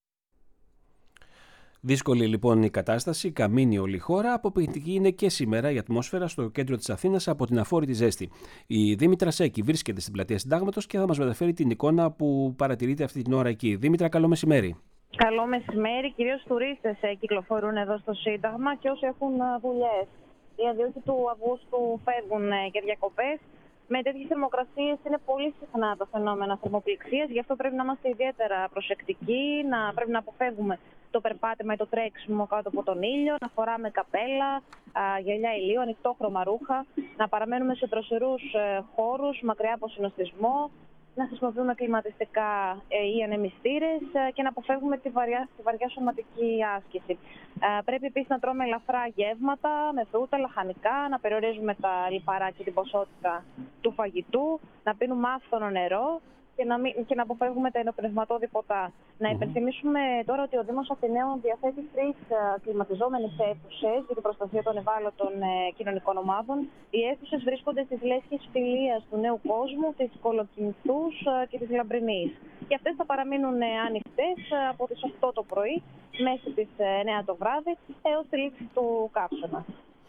Δύσκολη λοιπόν η κατάσταση, καμίνει όλη η χώρα. Αποποιητική είναι και σήμερα η ατμόσφαιρα στο κέντρο της Αθήνας από την αφόρητη ζέστη. Η Δήμητρα Σέκη βρίσκεται στην πλατεία Συντάγματος και θα μας μεταφέρει την εικόνα που παρατηρείται αυτή την ώρα εκεί. Δήμητρα, καλό μεσημέρι. Καλό μεσημέρι. Κυρίως τουρίστες κυκλοφορούν εδώ στο Σύνταγμα και όσοι έχουν δουλειές. Οι αδειοχοί του Αυγούστου φεύγουν για διακοπές. Με τέτοιες θερμοκρασίες είναι πολύ συχνά τα φαινόμενα θερμοπληξίας, γι' αυτό πρέπει να είμαστε ιδιαίτερα προσεκτικοί, πρέπει να αποφεύγουμε το περπάτημα ή το τρέξιμο κάτω από τον ήλιο, να φοράμε καπέλα, γυαλιά ηλίου, ανοιχτόχρωμα ρούχα, να παραμένουμε σε δροσερούς χώρους, μακριά από συνοστισμό, να χρησιμοποιούμε κλιματιστικά ή ανεμιστήρες και να αποφεύγουμε τη βαριά σωματική άσκηση. Πρέπει επίσης να τρώμε ελαφρά γεύματα με φρούτα, λαχανικά, να περιορίζουμε τα λιπαρά και την ποσότητα του φαγητού, να πίνουμε άφθονο νερό και να αποφεύγουμε τα ενοπνευματώδη ποτά. Να υπενθυμίσουμε τώρα ότι ο Δήμος Αθηναίων διαθέτει 3 κλιματιζόμενες αίθουσες για την προστασία των ευάλωτων κοινωνικών ομάδων. Οι αίθουσες βρίσκονται στις λέσχες Φιλίας του Νέου Κόσμου, της Κολοκυνθούς και της Λαμπρινής. Και αυτές θα παραμείνουν ανοιχτές από τις 8 το πρωί μέχρι τις 9 το βράδυ έως τη λήξη του καύσωνα.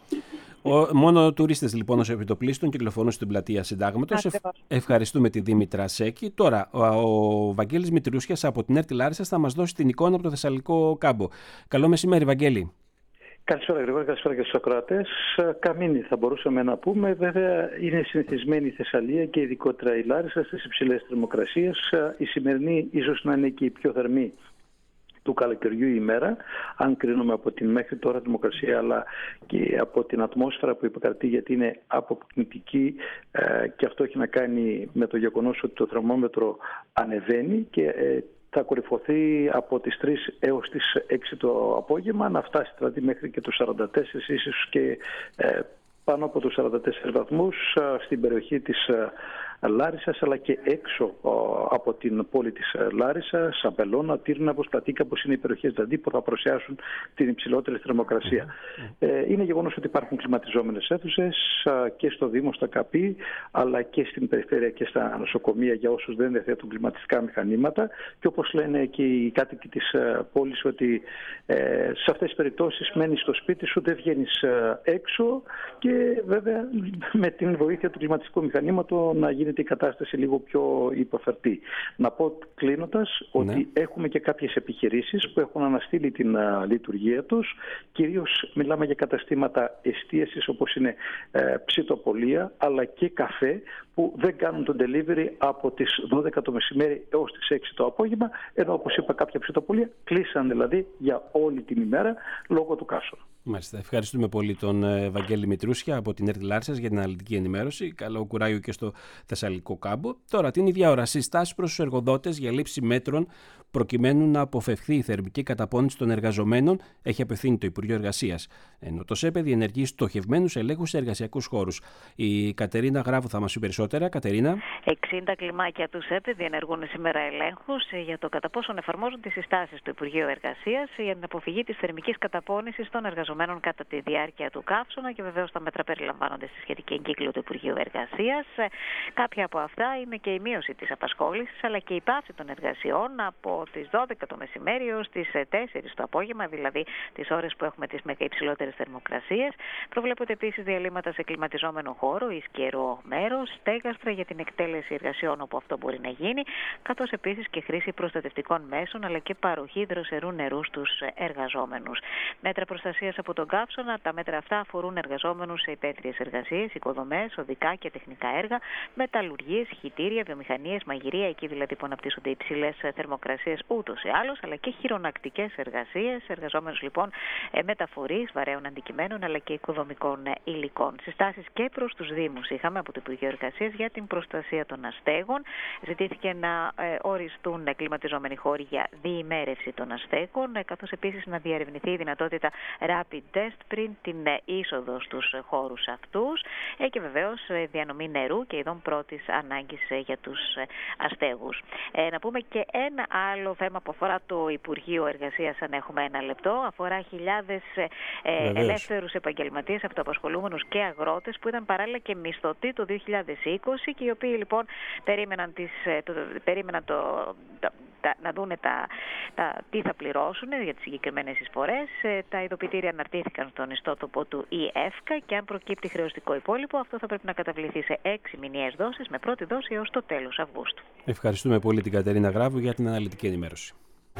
Μόνο τουρίστες λοιπόν ως επιτοπλίστων κυκλοφορούν στην πλατεία Συντάγματος. Ευχαριστούμε τη Δήμητρα Σέκη. Τώρα, ο Βαγγέλης Μητρούσιας από την ΕΡΤ Λάρισσας θα μας δώσει την εικόνα από το Θεσσαλικό κάμπο. Καλό μεσημέρι, Βαγγέλη. Καλησπέρα, Γρηγόρη, καλησπέρα και στους ακροατές. Καμίνη θα μπορούσαμε να πούμε. Βέβαια, είναι συνηθισμένη η Θεσσαλία και ειδικότερα η Λάρισα στις υψηλές θερμοκρασίες. Η σημερινή ίσως να είναι και η πιο θερμή του καλοκαιριού ημέρα, αν κρίνουμε από την μέχρι τώρα θερμοκρασία, αλλά και από την ατμόσφαιρα που επικρατεί, γιατί είναι αποπνητική και αυτό έχει να κάνει με το γεγονός ότι το θερμόμετρο ανεβαίνει και θα κορυφωθεί από τις 3 έως τις 6 το απόγευμα, να φτάσει δηλαδή μέχρι και τους 44, ίσως και πάνω από τους 44 βαθμούς στην περιοχή της Λάρισσας, αλλά και έξω από την πόλη της Λάρισσας, Αμπελώνα, Τύρναβος, Πλατήκα, όπως είναι οι περιοχές δηλαδή που θα προσιάσουν την υψηλότερη θερμοκρασία. Είναι γεγονός ότι υπάρχουν κλιματιζόμενες αίθουσες και στο Δήμο, στα ΚΑΠΗ, αλλά και στην περιφέρεια και στα νοσοκομεία για όσους δεν διαθέτουν κλιματιστικά μηχανήματα. Και όπως λένε και οι κάτοικοι της πόλης, ότι σε αυτές τις περιπτώσεις μένεις στο σπίτι σου, δεν βγαίνεις έξω και βέβαια με την βοήθεια του κλιματιστικού μηχανήματος να γίνεται η κατάσταση λίγο πιο υποφερτή. Να πω κλείνοντας ότι έχουμε και κάποιες επιχειρήσεις που έχουν αναστείλει την λειτουργία τους. Κυρίως μιλάμε για καταστήματα εστίασης όπως είναι ψητοπολία αλλά και καφέ που δεν κάνουν το delivery από τις 12 το μεσημέρι έως τις 6 το απόγευμα, ενώ όπως είπα κάποια ψητοπολία κλείσαν δηλαδή για όλη την ημέρα λόγω του καύσωνα. Μάλιστα. Ευχαριστούμε πολύ τον Βαγγέλη Μητρούσια από την ΕΡΤ Λάρισσας για την αναλυτική ενημέρωση. Καλό κουράγιο και στο Θεσσαλικό κάμπο. Τώρα, την ίδια ώρα, συστάσεις προς τους εργοδότες για λήψη μέτρων προκειμένου να αποφευχθεί η θερμική καταπώνηση των εργαζομένων έχει απευθύνει το Υπουργείο Εργασίας. Ενώ το ΣΕΠΕ διενεργεί στοχευμένους ελέγχους σε εργασιακούς χώρους. Η Κατερίνα Γράβου θα μας πει περισσότερα. περισσότερα, Κατερίνα. 60 κλιμάκια του ΣΕΠ διενεργούν σήμερα ελέγχους για το κατά πόσον εφαρμόζουν τις συστάσεις του Υπουργείου Εργασίας για την αποφυγή της θερμικής καταπώνησης των εργαζομένων κατά τη διάρκεια του καύσωνα και βεβαίως τα μέτρα περιλαμβάνονται στη σχετική εγκύκλιο του Υπουργείου Εργασίας. Κάποια από αυτά είναι και η μείωση της απασχόλησης αλλά και η πάυση των εργασιών από τις 12 το μεσημέρι έως τις 4 το απόγευμα, δηλαδή τις ώρες που έχουμε τις υψηλότερες θερμοκρασίες. Προβλέπονται επίσης διαλύματα σε κλιματιζόμενο χώρο ή σκερό μέρος, στέγαστρα για την εκτέλεση εργασιών όπου αυτό μπορεί να γίνει, καθώς επίσης και χρήση προστατευτικών μέσων αλλά και παροχή δροσερού νερού στους εργαζόμενους. Μέτρα προστασίας από τον καύσωνα. Τα μέτρα αυτά αφορούν εργαζόμενους σε υπαίθριες εργασίες, οικοδομές, οδικά και τεχνικά έργα, μεταλλουργίες, χυτήρια, βιομηχανίες, μαγειρία, εκεί δηλαδή που αναπτύσσονται υψηλές θερμοκρασίες ούτως ή άλλως, αλλά και χειρονακτικές εργασίες, εργαζόμενους λοιπόν μεταφορείς βαρέων αντικειμένων αλλά και οικοδομικών υλικών. Συστάσεις και προς τους Δήμους είχαμε από το Υπουργείο Εργασίας για την προστασία των αστέγων. Ζητήθηκε να οριστούν κλιματιζόμενοι χώροι για διημέρευση των αστέγων, καθώς επίσης να διερευνηθεί η δυνατότητα rapid test πριν την είσοδο στους χώρους αυτούς και βεβαίως διανομή νερού και ειδών πρώτης ανάγκης για τους αστέγους. Να πούμε και ένα άλλο θέμα που αφορά το Υπουργείο Εργασίας, αν έχουμε ένα λεπτό, αφορά χιλιάδες ελεύθερους επαγγελματίες, αυτοαπασχολούμενους και αγρότες που ήταν παράλληλα και μισθωτοί το 2020 και οι οποίοι λοιπόν περίμεναν να δούνε τι θα πληρώσουν για τις συγκεκριμένες εισφορές. Τα ειδοποιητήρια αναρτήθηκαν στον ιστότοπο του ΕΦΚΑ και αν προκύπτει χρεωστικό υπόλοιπο, αυτό θα πρέπει να καταβληθεί σε 6 μηνιαίες δόσεις με πρώτη δόση έως το τέλος Αυγούστου. Ευχαριστούμε πολύ την Κατερίνα Γράβου για την αναλυτική ενημέρωση.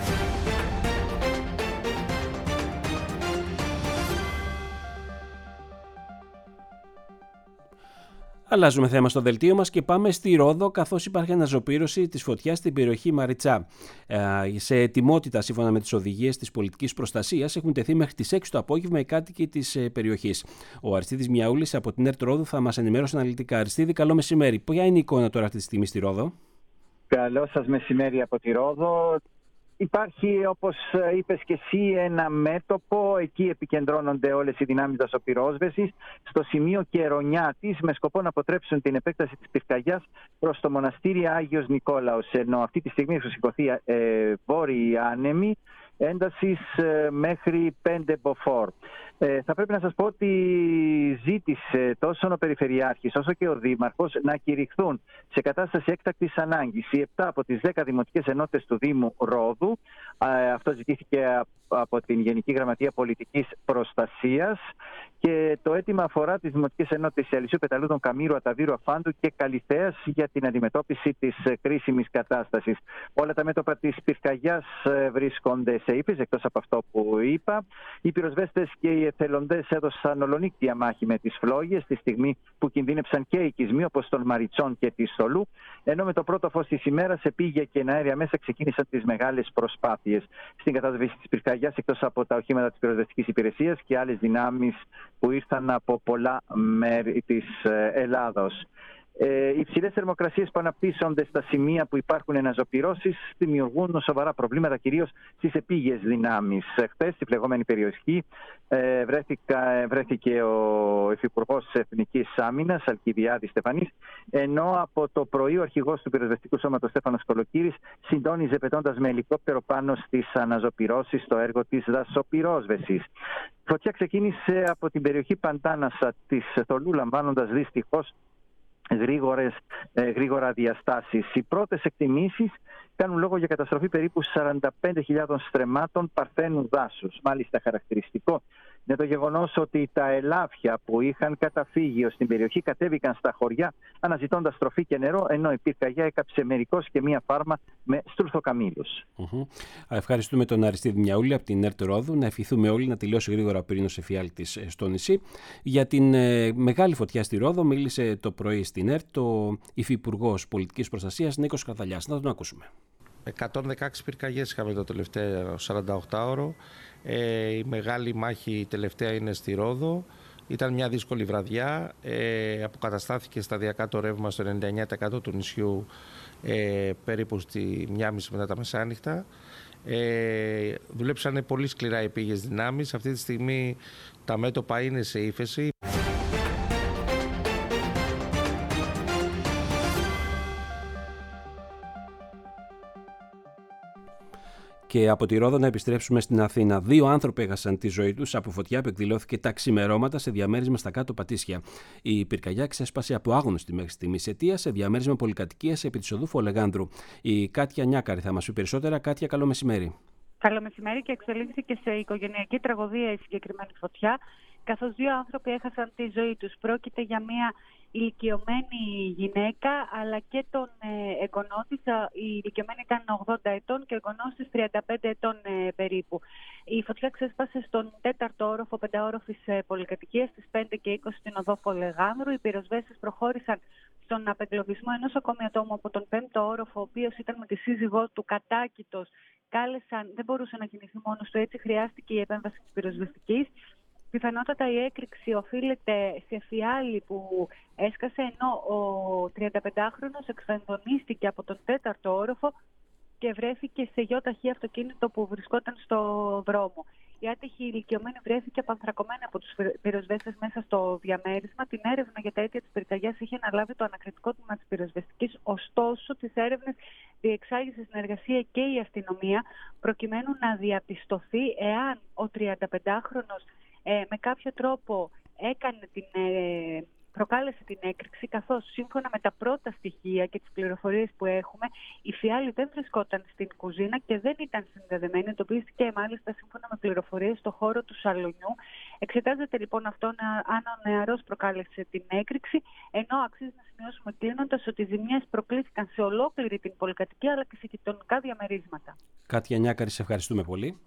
Αλλάζουμε θέμα στο δελτίο μας και πάμε στη Ρόδο, καθώς υπάρχει αναζωπήρωση της φωτιάς στην περιοχή Μαριτσά. Σε ετοιμότητα, σύμφωνα με τις οδηγίες της πολιτικής προστασίας, έχουν τεθεί μέχρι τις 6 το απόγευμα οι κάτοικοι της περιοχής. Ο Αριστίδης Μιαούλης από την ΕΡΤ Ρόδου θα μας ενημερώσει αναλυτικά. Αριστίδη, καλό μεσημέρι. Ποια είναι η εικόνα τώρα αυτή τη στιγμή στη Ρόδο? Καλό σας μεσημέρι από τη Ρόδο. Υπάρχει, όπως είπες και εσύ, ένα μέτωπο. Εκεί επικεντρώνονται όλες οι δυνάμεις δασοπυρόσβεσης στο σημείο Κερονιάτης με σκοπό να αποτρέψουν την επέκταση της πυρκαγιάς προς το μοναστήρι Άγιος Νικόλαος. Ενώ αυτή τη στιγμή έχει σηκωθεί βόρειοι άνεμοι έντασης μέχρι 5 μποφόρ. Θα πρέπει να σας πω ότι ζήτησε τόσο ο Περιφερειάρχης όσο και ο Δήμαρχος να κηρυχθούν σε κατάσταση έκτακτης ανάγκης οι 7 από τις 10 δημοτικές ενότητες του Δήμου Ρόδου. Αυτό ζητήθηκε από την Γενική Γραμματεία Πολιτικής Προστασίας και το αίτημα αφορά τις δημοτικές ενότητες Αλυσίου, Πεταλούδων, Καμήρου, Αταβύρου, Αφάντου και Καλιθέας για την αντιμετώπιση της κρίσιμης κατάστασης. Όλα τα μέτωπα της πυρκαγιάς βρίσκονται σε ύφεση, εκτός από αυτό που είπα. Οι πυροσβέστες και οι εθελοντές έδωσαν ολονύκτια μάχη με τις φλόγες τη στιγμή που κινδύνεψαν και οικισμοί όπως των Μαριτσών και της Θολού, ενώ με το πρώτο φως της ημέρας επίγεια και αέρια μέσα ξεκίνησαν τις μεγάλες προσπάθειες στην κατάσβεση της πυρκαγιάς, εκτός από τα οχήματα της πυροσβεστικής υπηρεσίας και άλλες δυνάμεις που ήρθαν από πολλά μέρη της Ελλάδος. Οι υψηλές θερμοκρασίες που αναπτύσσονται στα σημεία που υπάρχουν αναζωπυρώσεις δημιουργούν σοβαρά προβλήματα, κυρίως στις επίγειες δυνάμεις. Χθες, στη φλεγόμενη περιοχή, βρέθηκε ο Υφυπουργός της Εθνικής Άμυνας, Αλκιβιάδης Στεφανής, ενώ από το πρωί ο αρχηγός του πυροσβεστικού σώματος Στέφανος Κολοκύρης συντόνιζε πετώντας με ελικόπτερο πάνω στις αναζωπυρώσεις το έργο της δασοπυρόσβεσης. Η φωτιά ξεκίνησε από την περιοχή Παντάνασα της Θολού, λαμβάνοντας δυστυχώς γρήγορα διαστάσεις. Οι πρώτες εκτιμήσεις κάνουν λόγο για καταστροφή περίπου 45.000 στρεμμάτων παρθένου δάσους. Μάλιστα, χαρακτηριστικό είναι το γεγονός ότι τα ελάφια που είχαν καταφύγιο στην περιοχή κατέβηκαν στα χωριά αναζητώντας τροφή και νερό, ενώ η πυρκαγιά έκαψε μερικώς και μία φάρμα με στουρθοκαμήλους. Ευχαριστούμε τον Αριστίδη Μιαούλη από την ΕΡΤ Ρόδου. Να ευχηθούμε όλοι να τελειώσει γρήγορα ο πυρήνος εφιάλτης στο νησί. Για την μεγάλη φωτιά στη Ρόδο μίλησε το πρωί στην ΕΡΤ ο Υφυπουργός Πολιτικής Προστασίας Νίκος Καρδαλιάς. Να τον ακούσουμε. 116 πυρκαγιές είχαμε το τελευταίο 48ωρο. Η μεγάλη μάχη τελευταία είναι στη Ρόδο. Ήταν μια δύσκολη βραδιά. Αποκαταστάθηκε σταδιακά το ρεύμα στο 99% του νησιού περίπου στη 1.30 μετά τα μεσάνυχτα. Δουλέψανε πολύ σκληρά οι επίγειες δυνάμεις. Αυτή τη στιγμή τα μέτωπα είναι σε ύφεση. Και από τη Ρόδο να επιστρέψουμε στην Αθήνα. 2 άνθρωποι έχασαν τη ζωή τους από φωτιά που εκδηλώθηκε τα ξημερώματα σε διαμέρισμα στα κάτω Πατήσια. Η πυρκαγιά ξέσπασε από άγνωστη μέχρι στιγμής αιτία σε διαμέρισμα πολυκατοικίας επί της οδού Φολεγάνδρου. Η Κάτια Νιάκαρη θα μας πει περισσότερα. Κάτια, καλό μεσημέρι. Καλό μεσημέρι, και εξελίχθηκε σε οικογενειακή τραγωδία η συγκεκριμένη φωτιά, καθώς 2 άνθρωποι έχασαν τη ζωή τους. Πρόκειται για μια ηλικιωμένη γυναίκα, αλλά και τον εγγονό της. Η ηλικιωμένη ήταν 80 ετών και ο εγγονός της 35 ετών περίπου. Η φωτιά ξέσπασε στον 4ο όροφο 5όροφης πολυκατοικίας στις 5 και 20 στην οδό Φολεγάνδρου. Οι πυροσβέστες προχώρησαν στον απεγκλωβισμό ενός ακόμη ατόμου από τον 5ο όροφο, ο οποίος ήταν με τη σύζυγό του κατάκητος. Κάλεσαν, δεν μπορούσε να κινηθεί μόνος του, έτσι χρειάστηκε η επέμβαση της πυροσβεστικής. Πιθανότατα η έκρηξη οφείλεται σε φιάλη που έσκασε, ενώ ο 35χρονος εξφενδονίστηκε από τον 4ο όροφο και βρέθηκε σε γιοταχή αυτοκίνητο που βρισκόταν στο δρόμο. Η άτυχη ηλικιωμένη βρέθηκε απανθρακωμένη από τους πυροσβέστες μέσα στο διαμέρισμα. Την έρευνα για τα αίτια της πυρκαγιάς είχε αναλάβει το ανακριτικό τμήμα της πυροσβεστικής. Ωστόσο, τις έρευνες διεξάγει σε συνεργασία και η αστυνομία, προκειμένου να διαπιστωθεί εάν ο 35χρονος με κάποιο τρόπο προκάλεσε την έκρηξη, καθώς σύμφωνα με τα πρώτα στοιχεία και τις πληροφορίες που έχουμε, η φιάλη δεν βρισκόταν στην κουζίνα και δεν ήταν συνδεδεμένη. Εντοπίστηκε μάλιστα σύμφωνα με πληροφορίες στο χώρο του σαλονιού. Εξετάζεται λοιπόν αυτό αν ο νεαρός προκάλεσε την έκρηξη, ενώ αξίζει να σημειώσουμε κλείνοντας ότι οι ζημιές προκλήθηκαν σε ολόκληρη την πολυκατοικία αλλά και σε γειτονικά διαμερίσματα. Κάτια Νιάκαρη, σε ευχαριστούμε πολύ.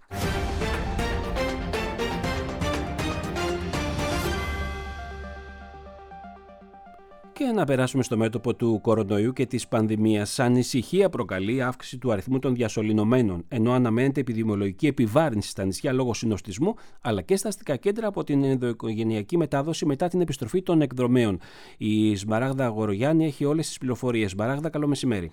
Και να περάσουμε στο μέτωπο του κορονοϊού και της πανδημίας. Ανησυχία προκαλεί η αύξηση του αριθμού των διασωληνωμένων, ενώ αναμένεται επιδημιολογική επιβάρυνση στα νησιά λόγω συνοστισμού, αλλά και στα αστικά κέντρα από την ενδοοικογενειακή μετάδοση μετά την επιστροφή των εκδρομέων. Η Σμαράγδα Αγορογιάννη έχει όλες τις πληροφορίες. Σμαράγδα, καλό μεσημέρι.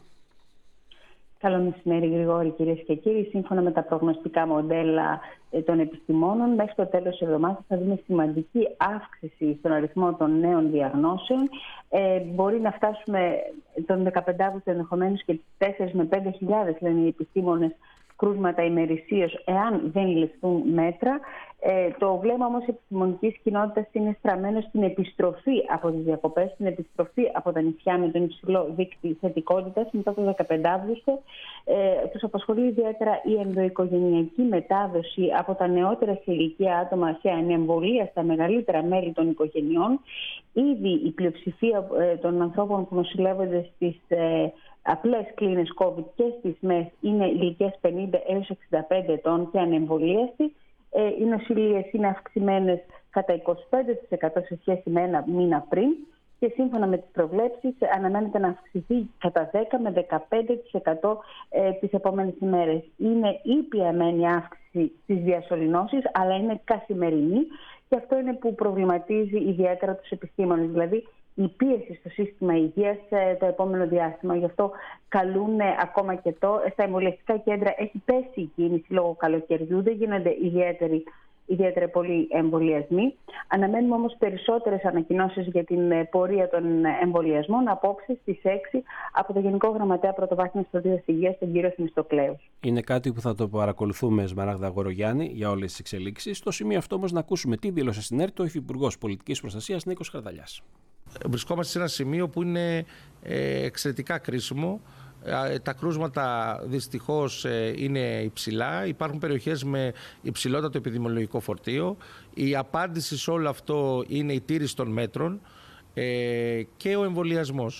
Καλό μεσημέρι, Γρηγόρη, κυρίες και κύριοι. Σύμφωνα με τα προγνωστικά μοντέλα των επιστημόνων, μέχρι το τέλος της εβδομάδας θα δούμε σημαντική αύξηση στον αριθμό των νέων διαγνώσεων. Μπορεί να φτάσουμε τον 15 Αύγουστο ενδεχομένως και τις 4 με 5.000, λένε οι επιστήμονες, κρούσματα ημερησίως, εάν δεν ληφθούν μέτρα. Το βλέμμα όμως επιστημονικής κοινότητας είναι στραμμένο στην επιστροφή από τις διακοπές, στην επιστροφή από τα νησιά με τον υψηλό δείκτη θετικότητας μετά το 15 Αύγουστο. Τους απασχολεί ιδιαίτερα η ενδοοικογενειακή μετάδοση από τα νεότερα σε ηλικία άτομα σε ανεμβολία στα μεγαλύτερα μέλη των οικογενειών. Ήδη η πλειοψηφία των ανθρώπων που νοσηλεύονται στις απλές κλίνες COVID και στις ΜΕΘ είναι ηλικίες 50 έως 65 ετών και ανεμβολίαστοι. Οι νοσηλίες είναι αυξημένες κατά 25% σε σχέση με ένα μήνα πριν και σύμφωνα με τις προβλέψεις αναμένεται να αυξηθεί κατά 10 με 15% τις επόμενες ημέρες. Είναι ήπια μεν η αύξηση στις διασωληνώσεις, αλλά είναι καθημερινή και αυτό είναι που προβληματίζει ιδιαίτερα τους επιστήμονες. Δηλαδή, η πίεση στο σύστημα υγείας το επόμενο διάστημα. Γι' αυτό καλούν ακόμα και στα εμβολιαστικά κέντρα έχει πέσει η κίνηση λόγω καλοκαιριού, δεν γίνονται ιδιαίτερα πολλοί εμβολιασμοί. Αναμένουμε όμως περισσότερες ανακοινώσεις για την πορεία των εμβολιασμών απόψε στις 6 από το Γενικό Γραμματέα Πρωτοβάθμιας Φροντίδας Υγείας, τον κύριο Θεμιστοκλέους. Είναι κάτι που θα το παρακολουθούμε, Σμαράγδα Αγορογιάννη, για όλες τις εξελίξεις. Στο σημείο αυτό όμως να ακούσουμε τι δήλωσε στην ΕΡΤ ο Υφυπουργός Πολιτικής Προστασίας Νίκος Χαρδαλιάς. Βρισκόμαστε σε ένα σημείο που είναι εξαιρετικά κρίσιμο. Τα κρούσματα δυστυχώς είναι υψηλά. Υπάρχουν περιοχές με υψηλότατο επιδημιολογικό φορτίο. Η απάντηση σε όλο αυτό είναι η τήρηση των μέτρων και ο εμβολιασμός.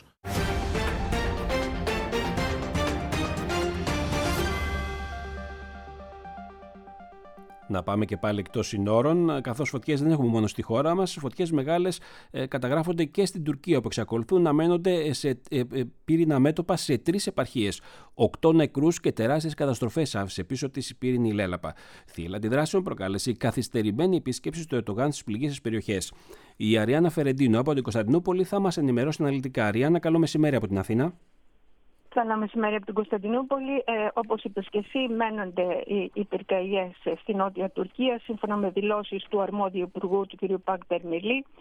Να πάμε και πάλι εκτός συνόρων, καθώς φωτιές δεν έχουμε μόνο στη χώρα μας. Φωτιές μεγάλες καταγράφονται και στην Τουρκία, που εξακολουθούν να μένονται σε πύρινα μέτωπα σε 3 επαρχίες. 8 νεκρούς και τεράστιες καταστροφές άφησε πίσω της η πύρινη Λέλαπα. Θύελλα αντιδράσεων προκάλεσε η καθυστερημένη επίσκεψη του Ερντογάν στις πληγήσεις περιοχές. Η Αριάννα Φερεντίνο από την Κωνσταντινούπολη θα μας ενημερώσει αναλυτικά. Αριάννα, καλό μεσημέρι από την Αθήνα. Καλό μεσημέρι από την Κωνσταντινούπολη. Όπως είπες και εσύ, μένονται οι πυρκαγιές στη Νότια Τουρκία, σύμφωνα με δηλώσεις του αρμόδιου υπουργού, του κ. Πακ Δερμιλή.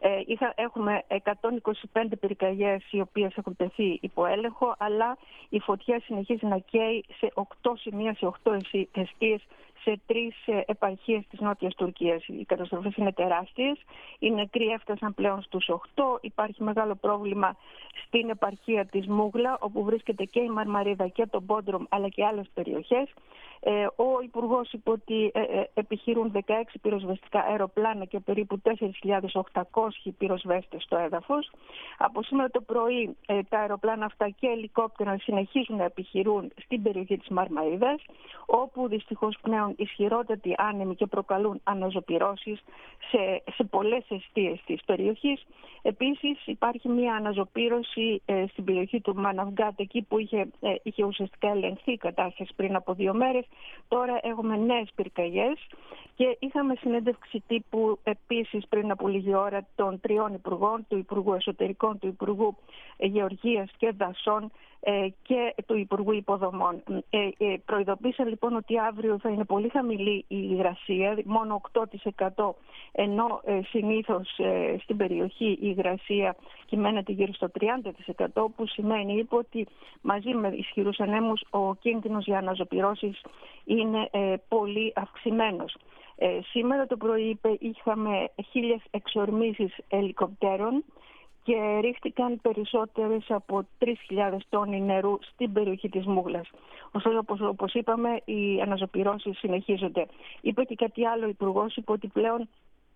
Έχουμε 125 πυρκαγιές οι οποίες έχουν τεθεί υπό έλεγχο, αλλά η φωτιά συνεχίζει να καίει σε 8 σημεία, σε 8 εστίες, σε 3 επαρχίες της Νότιας Τουρκίας. Οι καταστροφές είναι τεράστιες. Οι νεκροί έφτασαν πλέον στους 8. Υπάρχει μεγάλο πρόβλημα στην επαρχία της Μούγλα, όπου βρίσκεται και η Μαρμαρίδα και το Μπόντρομ, αλλά και άλλες περιοχές. Ο Υπουργός είπε ότι επιχειρούν 16 πυροσβεστικά αεροπλάνα και περίπου 4.800 πυροσβέστες στο έδαφος. Από σήμερα το πρωί τα αεροπλάνα αυτά και ελικόπτερα συνεχίζουν να επιχειρούν στην περιοχή της Μαρμαρίδας, όπου δυστυχώς πνέουν ισχυρότατοι άνεμοι και προκαλούν αναζωπυρώσεις σε πολλές εστίες της περιοχής. Επίσης υπάρχει μια αναζωπύρωση στην περιοχή του Μαναβγκάτ, εκεί που είχε ουσιαστικά ελεγχθεί η κατάσταση πριν από 2 μέρες. Τώρα έχουμε νέες πυρκαγιές και είχαμε συνέντευξη τύπου επίσης πριν από λίγη ώρα των 3 υπουργών, του Υπουργού Εσωτερικών, του Υπουργού Γεωργίας και Δασών και του Υπουργού Υποδομών. Προειδοποίησαν λοιπόν ότι αύριο θα είναι πολύ χαμηλή η υγρασία, μόνο 8%, ενώ συνήθως στην περιοχή η υγρασία κυμαίνεται γύρω στο 30%, που σημαίνει, είπε, ότι μαζί με ισχυρούς ανέμους ο κίνδυνος για αναζωπυρώσεις είναι πολύ αυξημένος. Σήμερα το πρωί, είπε, είχαμε 1.000 εξορμήσεις ελικοπτέρων και ρίχτηκαν περισσότερες από 3.000 τόνοι νερού στην περιοχή της Μούγλας. Ωστόσο, όπως είπαμε, οι αναζωπυρώσεις συνεχίζονται. Είπε και κάτι άλλο ο Υπουργός, είπε ότι πλέον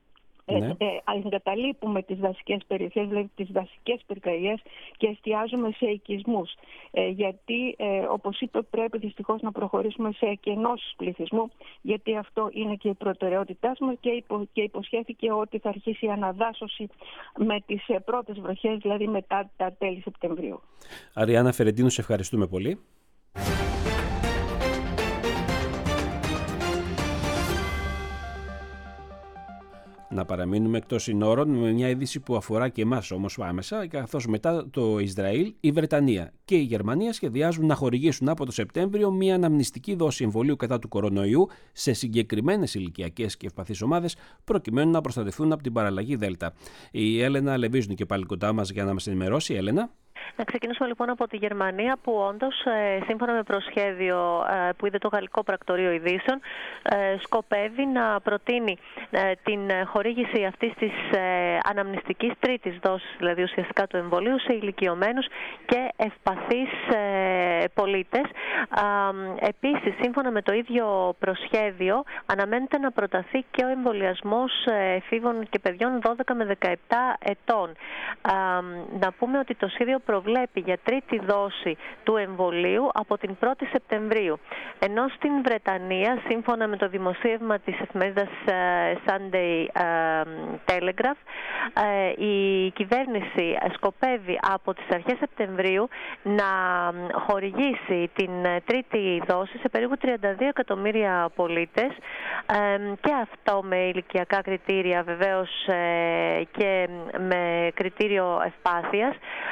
εγκαταλείπουμε τις δασικές περιοχές, δηλαδή τις δασικές πυρκαγιές, και εστιάζουμε σε οικισμούς. Γιατί, όπως είπε, πρέπει δυστυχώς να προχωρήσουμε σε εκενώσεις πληθυσμού, γιατί αυτό είναι και η προτεραιότητά μας, και υποσχέθηκε ότι θα αρχίσει η αναδάσωση με τις πρώτες βροχές, δηλαδή μετά τα τέλη Σεπτεμβρίου. Αριάννα Φερεντίνου, σε ευχαριστούμε πολύ. Να παραμείνουμε εκτός συνόρων με μια είδηση που αφορά και εμάς όμως άμεσα, καθώς μετά το Ισραήλ, η Βρετανία και η Γερμανία σχεδιάζουν να χορηγήσουν από το Σεπτέμβριο μια αναμνηστική δόση εμβολίου κατά του κορονοϊού σε συγκεκριμένες ηλικιακές και ευπαθείς ομάδες, προκειμένου να προστατευτούν από την παραλλαγή Δέλτα. Η Έλενα Λεβίζουν και πάλι κοντά μας για να μας ενημερώσει. Έλενα. Να ξεκινήσουμε λοιπόν από τη Γερμανία, που όντως σύμφωνα με προσχέδιο που είδε το Γαλλικό Πρακτορείο Ειδήσεων, σκοπεύει να προτείνει την χορήγηση αυτής της αναμνηστικής τρίτης δόσης, δηλαδή ουσιαστικά του εμβολίου, σε ηλικιωμένους και ευπαθείς πολίτες. Επίσης, σύμφωνα με το ίδιο προσχέδιο, αναμένεται να προταθεί και ο εμβολιασμός εφήβων και παιδιών 12 με 17 ετών. Να πούμε ότι το σχέδιο προβλέπει για τρίτη δόση του εμβολίου από την 1η Σεπτεμβρίου. Ενώ στην Βρετανία, σύμφωνα με το δημοσίευμα της εφημερίδας Sunday Telegraph, η κυβέρνηση σκοπεύει από τις αρχές Σεπτεμβρίου να χορηγήσει την τρίτη δόση σε περίπου 32 εκατομμύρια πολίτες, και αυτό με ηλικιακά κριτήρια βεβαίως και με κριτήριο ευπάθειας.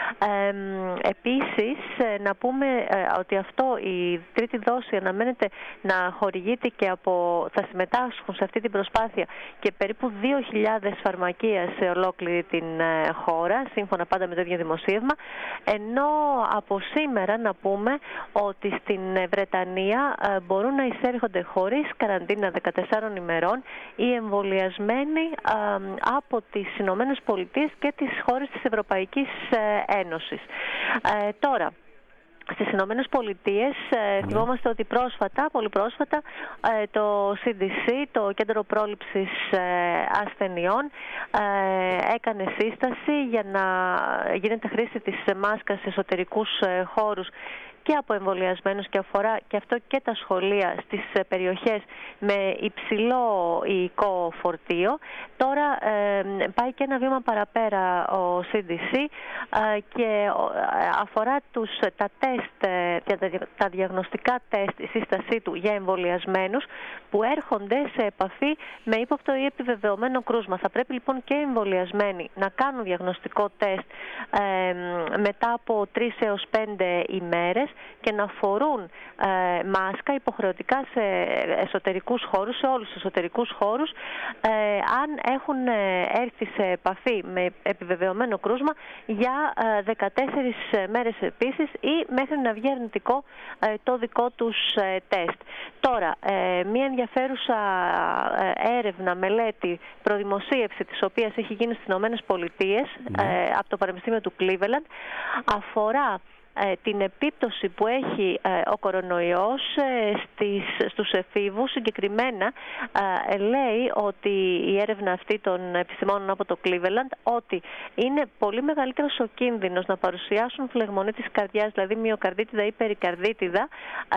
Επίσης, να πούμε ότι η τρίτη δόση αναμένεται να χορηγείται και θα συμμετάσχουν σε αυτή την προσπάθεια και περίπου 2.000 φαρμακεία σε ολόκληρη την χώρα, σύμφωνα πάντα με το ίδιο δημοσίευμα, ενώ από σήμερα να πούμε ότι στην Βρετανία μπορούν να εισέρχονται χωρίς καραντίνα 14 ημερών οι εμβολιασμένοι από τις Ηνωμένες Πολιτείες και τις χώρες της Ευρωπαϊκής Ένωσης. Τώρα, στις Ηνωμένες Πολιτείες θυμόμαστε ότι πολύ πρόσφατα, το CDC, το Κέντρο Πρόληψης Ασθενειών, έκανε σύσταση για να γίνεται χρήση της μάσκας σε εσωτερικούς χώρους και από εμβολιασμένους, και αφορά και αυτό και τα σχολεία στις περιοχές με υψηλό ιικό φορτίο. Τώρα πάει και ένα βήμα παραπέρα ο CDC και αφορά τα διαγνωστικά τεστ, η σύστασή του για εμβολιασμένους που έρχονται σε επαφή με ύποπτο ή επιβεβαιωμένο κρούσμα. Θα πρέπει λοιπόν και οι εμβολιασμένοι να κάνουν διαγνωστικό τεστ μετά από 3 έως 5 ημέρες, και να φορούν μάσκα υποχρεωτικά σε εσωτερικούς χώρους, σε όλους τους εσωτερικούς χώρους, αν έχουν έρθει σε επαφή με επιβεβαιωμένο κρούσμα για 14 μέρες επίσης ή μέχρι να βγει αρνητικό το δικό τους τεστ. Τώρα, μία ενδιαφέρουσα έρευνα, μελέτη, προδημοσίευση της οποίας έχει γίνει στις Ηνωμένες Πολιτείες από το Πανεπιστήμιο του Cleveland αφορά την επίπτωση που έχει ο κορονοϊός στους εφήβους. Συγκεκριμένα λέει ότι η έρευνα αυτή των επιστημόνων από το Cleveland ότι είναι πολύ μεγαλύτερος ο κίνδυνος να παρουσιάσουν φλεγμονή της καρδιάς, δηλαδή μυοκαρδίτιδα ή περικαρδίτιδα,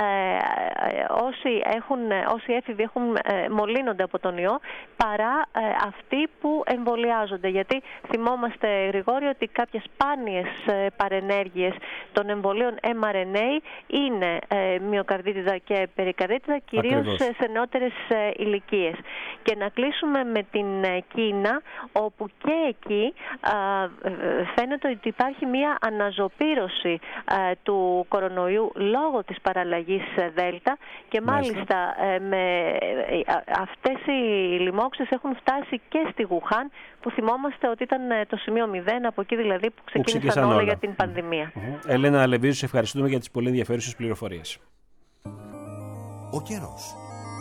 όσοι έφηβοι μολύνονται από τον ιό, παρά αυτοί που εμβολιάζονται. Γιατί θυμόμαστε, Γρηγόρη, ότι κάποιες σπάνιες παρενέργειες των εμβολίων mRNA είναι μυοκαρδίτιδα και περικαρδίτιδα, κυρίως σε νεότερες ηλικίες. Και να κλείσουμε με την Κίνα, όπου και εκεί φαίνεται ότι υπάρχει μια αναζωπήρωση του κορονοϊού λόγω της παραλλαγής Δέλτα και μάλιστα αυτές οι λοιμώξεις έχουν φτάσει και στη Γουχάν, που θυμόμαστε ότι ήταν το σημείο 0, από εκεί δηλαδή που ξεκίνησαν όλα για την πανδημία. Έλενα Λεβίζου, σε ευχαριστούμε για τις πολύ ενδιαφέρουσες πληροφορίες. Ο καιρός.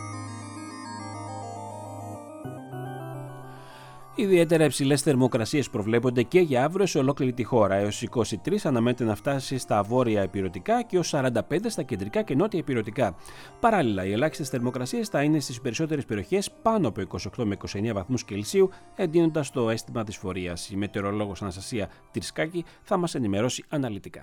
Ιδιαίτερα υψηλές θερμοκρασίες προβλέπονται και για αύριο σε ολόκληρη τη χώρα. Έως 23 αναμένεται να φτάσει στα βόρεια ηπειρωτικά και ως 45 στα κεντρικά και νότια ηπειρωτικά. Παράλληλα, οι ελάχιστες θερμοκρασίες θα είναι στις περισσότερες περιοχές πάνω από 28 με 29 βαθμούς Κελσίου, εντείνοντας το αίσθημα δυσφορίας. Η μετεωρολόγος Αναστασία Τρισκάκη θα μας ενημερώσει αναλυτικά.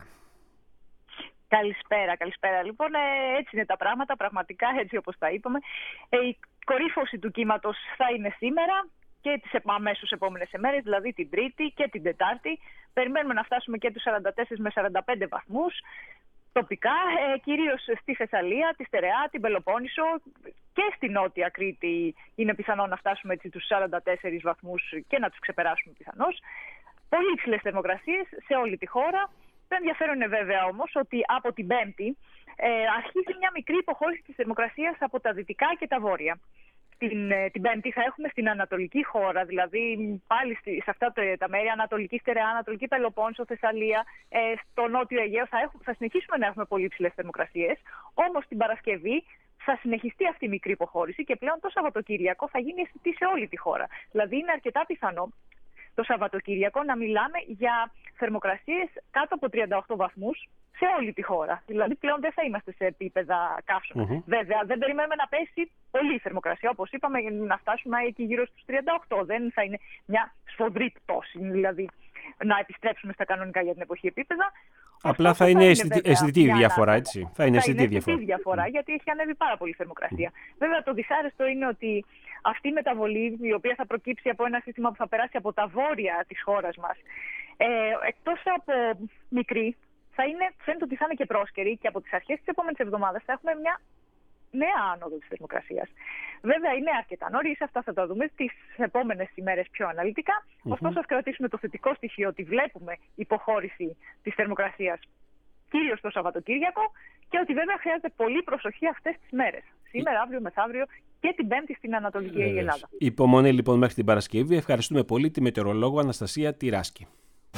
Καλησπέρα. Λοιπόν, έτσι είναι τα πράγματα, πραγματικά έτσι όπως τα είπαμε. Η κορύφωση του κύματος θα είναι σήμερα και τις αμέσως επόμενες ημέρες, δηλαδή την Τρίτη και την Τετάρτη. Περιμένουμε να φτάσουμε και τους 44 με 45 βαθμούς τοπικά, κυρίως στη Θεσσαλία, τη Στερεά, την Πελοπόννησο και στη Νότια Κρήτη είναι πιθανό να φτάσουμε έτσι τους 44 βαθμούς και να τους ξεπεράσουμε πιθανώς. Πολύ υψηλές θερμοκρασίες σε όλη τη χώρα. Το ενδιαφέρον είναι βέβαια όμως ότι από την Πέμπτη αρχίζει μια μικρή υποχώρηση της θερμοκρασίας από τα δυτικά και τα βόρεια. Την Πέμπτη θα έχουμε στην Ανατολική χώρα, δηλαδή πάλι σε αυτά τα μέρη, Ανατολική Στερεά, Ανατολική Πελοπόννησο, Θεσσαλία, στο Νότιο Αιγαίο, θα συνεχίσουμε να έχουμε πολύ υψηλές θερμοκρασίες. Όμως την Παρασκευή θα συνεχιστεί αυτή η μικρή υποχώρηση και πλέον το Σαββατοκύριακο θα γίνει αισθητή σε όλη τη χώρα. Δηλαδή είναι αρκετά πιθανό το Σαββατοκύριακο να μιλάμε για θερμοκρασίες κάτω από 38 βαθμούς σε όλη τη χώρα. Δηλαδή πλέον δεν θα είμαστε σε επίπεδα καύσωνα. Βέβαια δεν περιμένουμε να πέσει πολύ η θερμοκρασία, όπως είπαμε, να φτάσουμε εκεί γύρω στους 38. Δεν θα είναι μια σφοδρή πτώση, δηλαδή να επιστρέψουμε στα κανονικά για την εποχή επίπεδα. Απλά θα είναι αισθητή η διαφορά, έτσι. Θα είναι αισθητή διαφορά, γιατί έχει ανέβει πάρα πολύ η θερμοκρασία. Βέβαια το δυσάρεστο είναι ότι αυτή η μεταβολή, η οποία θα προκύψει από ένα σύστημα που θα περάσει από τα βόρεια της χώρας μας, εκτός από μικρή, φαίνεται ότι θα είναι και πρόσκαιρη και από τις αρχές της επόμενης εβδομάδας θα έχουμε μια νέα άνοδο της θερμοκρασίας. Βέβαια είναι αρκετά νωρίς, αυτά θα τα δούμε τις επόμενες ημέρες πιο αναλυτικά. Ωστόσο, ας κρατήσουμε το θετικό στοιχείο ότι βλέπουμε υποχώρηση της θερμοκρασίας κυρίως το Σαββατοκύριακο και ότι βέβαια χρειάζεται πολύ προσοχή αυτές τις μέρες. Σήμερα, αύριο, μεθαύριο και την Πέμπτη στην Ανατολική Ελλάδα. Υπομονή λοιπόν μέχρι την Παρασκευή. Ευχαριστούμε πολύ τη μετεωρολόγο Αναστασία Τυράσκη.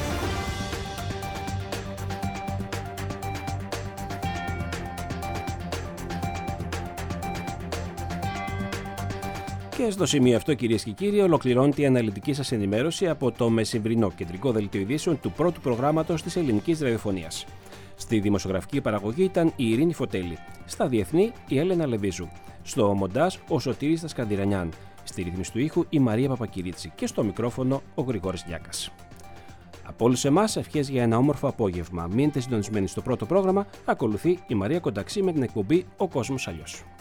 Και στο σημείο αυτό, κυρίες και κύριοι, ολοκληρώνεται η αναλυτική σας ενημέρωση από το μεσημβρινό κεντρικό δελτίο ειδήσεων του πρώτου προγράμματος της ελληνικής ραδιοφωνίας. Στη δημοσιογραφική παραγωγή ήταν η Ειρήνη Φωτέλη. Στα διεθνή, η Έλενα Λεβίζου. Στο μοντάζ, ο Σωτήρης Τασκανδυρανιάν. Στη ρύθμιση του ήχου, η Μαρία Παπακυρίτσι. Και στο μικρόφωνο, ο Γρηγόρης Διάκας. Από όλους εμάς, ευχές για ένα όμορφο απόγευμα. Μείνετε συντονισμένοι στο πρώτο πρόγραμμα. Ακολουθεί η Μαρία Κονταξή με την εκπομπή «Ο κόσμος αλλιώς».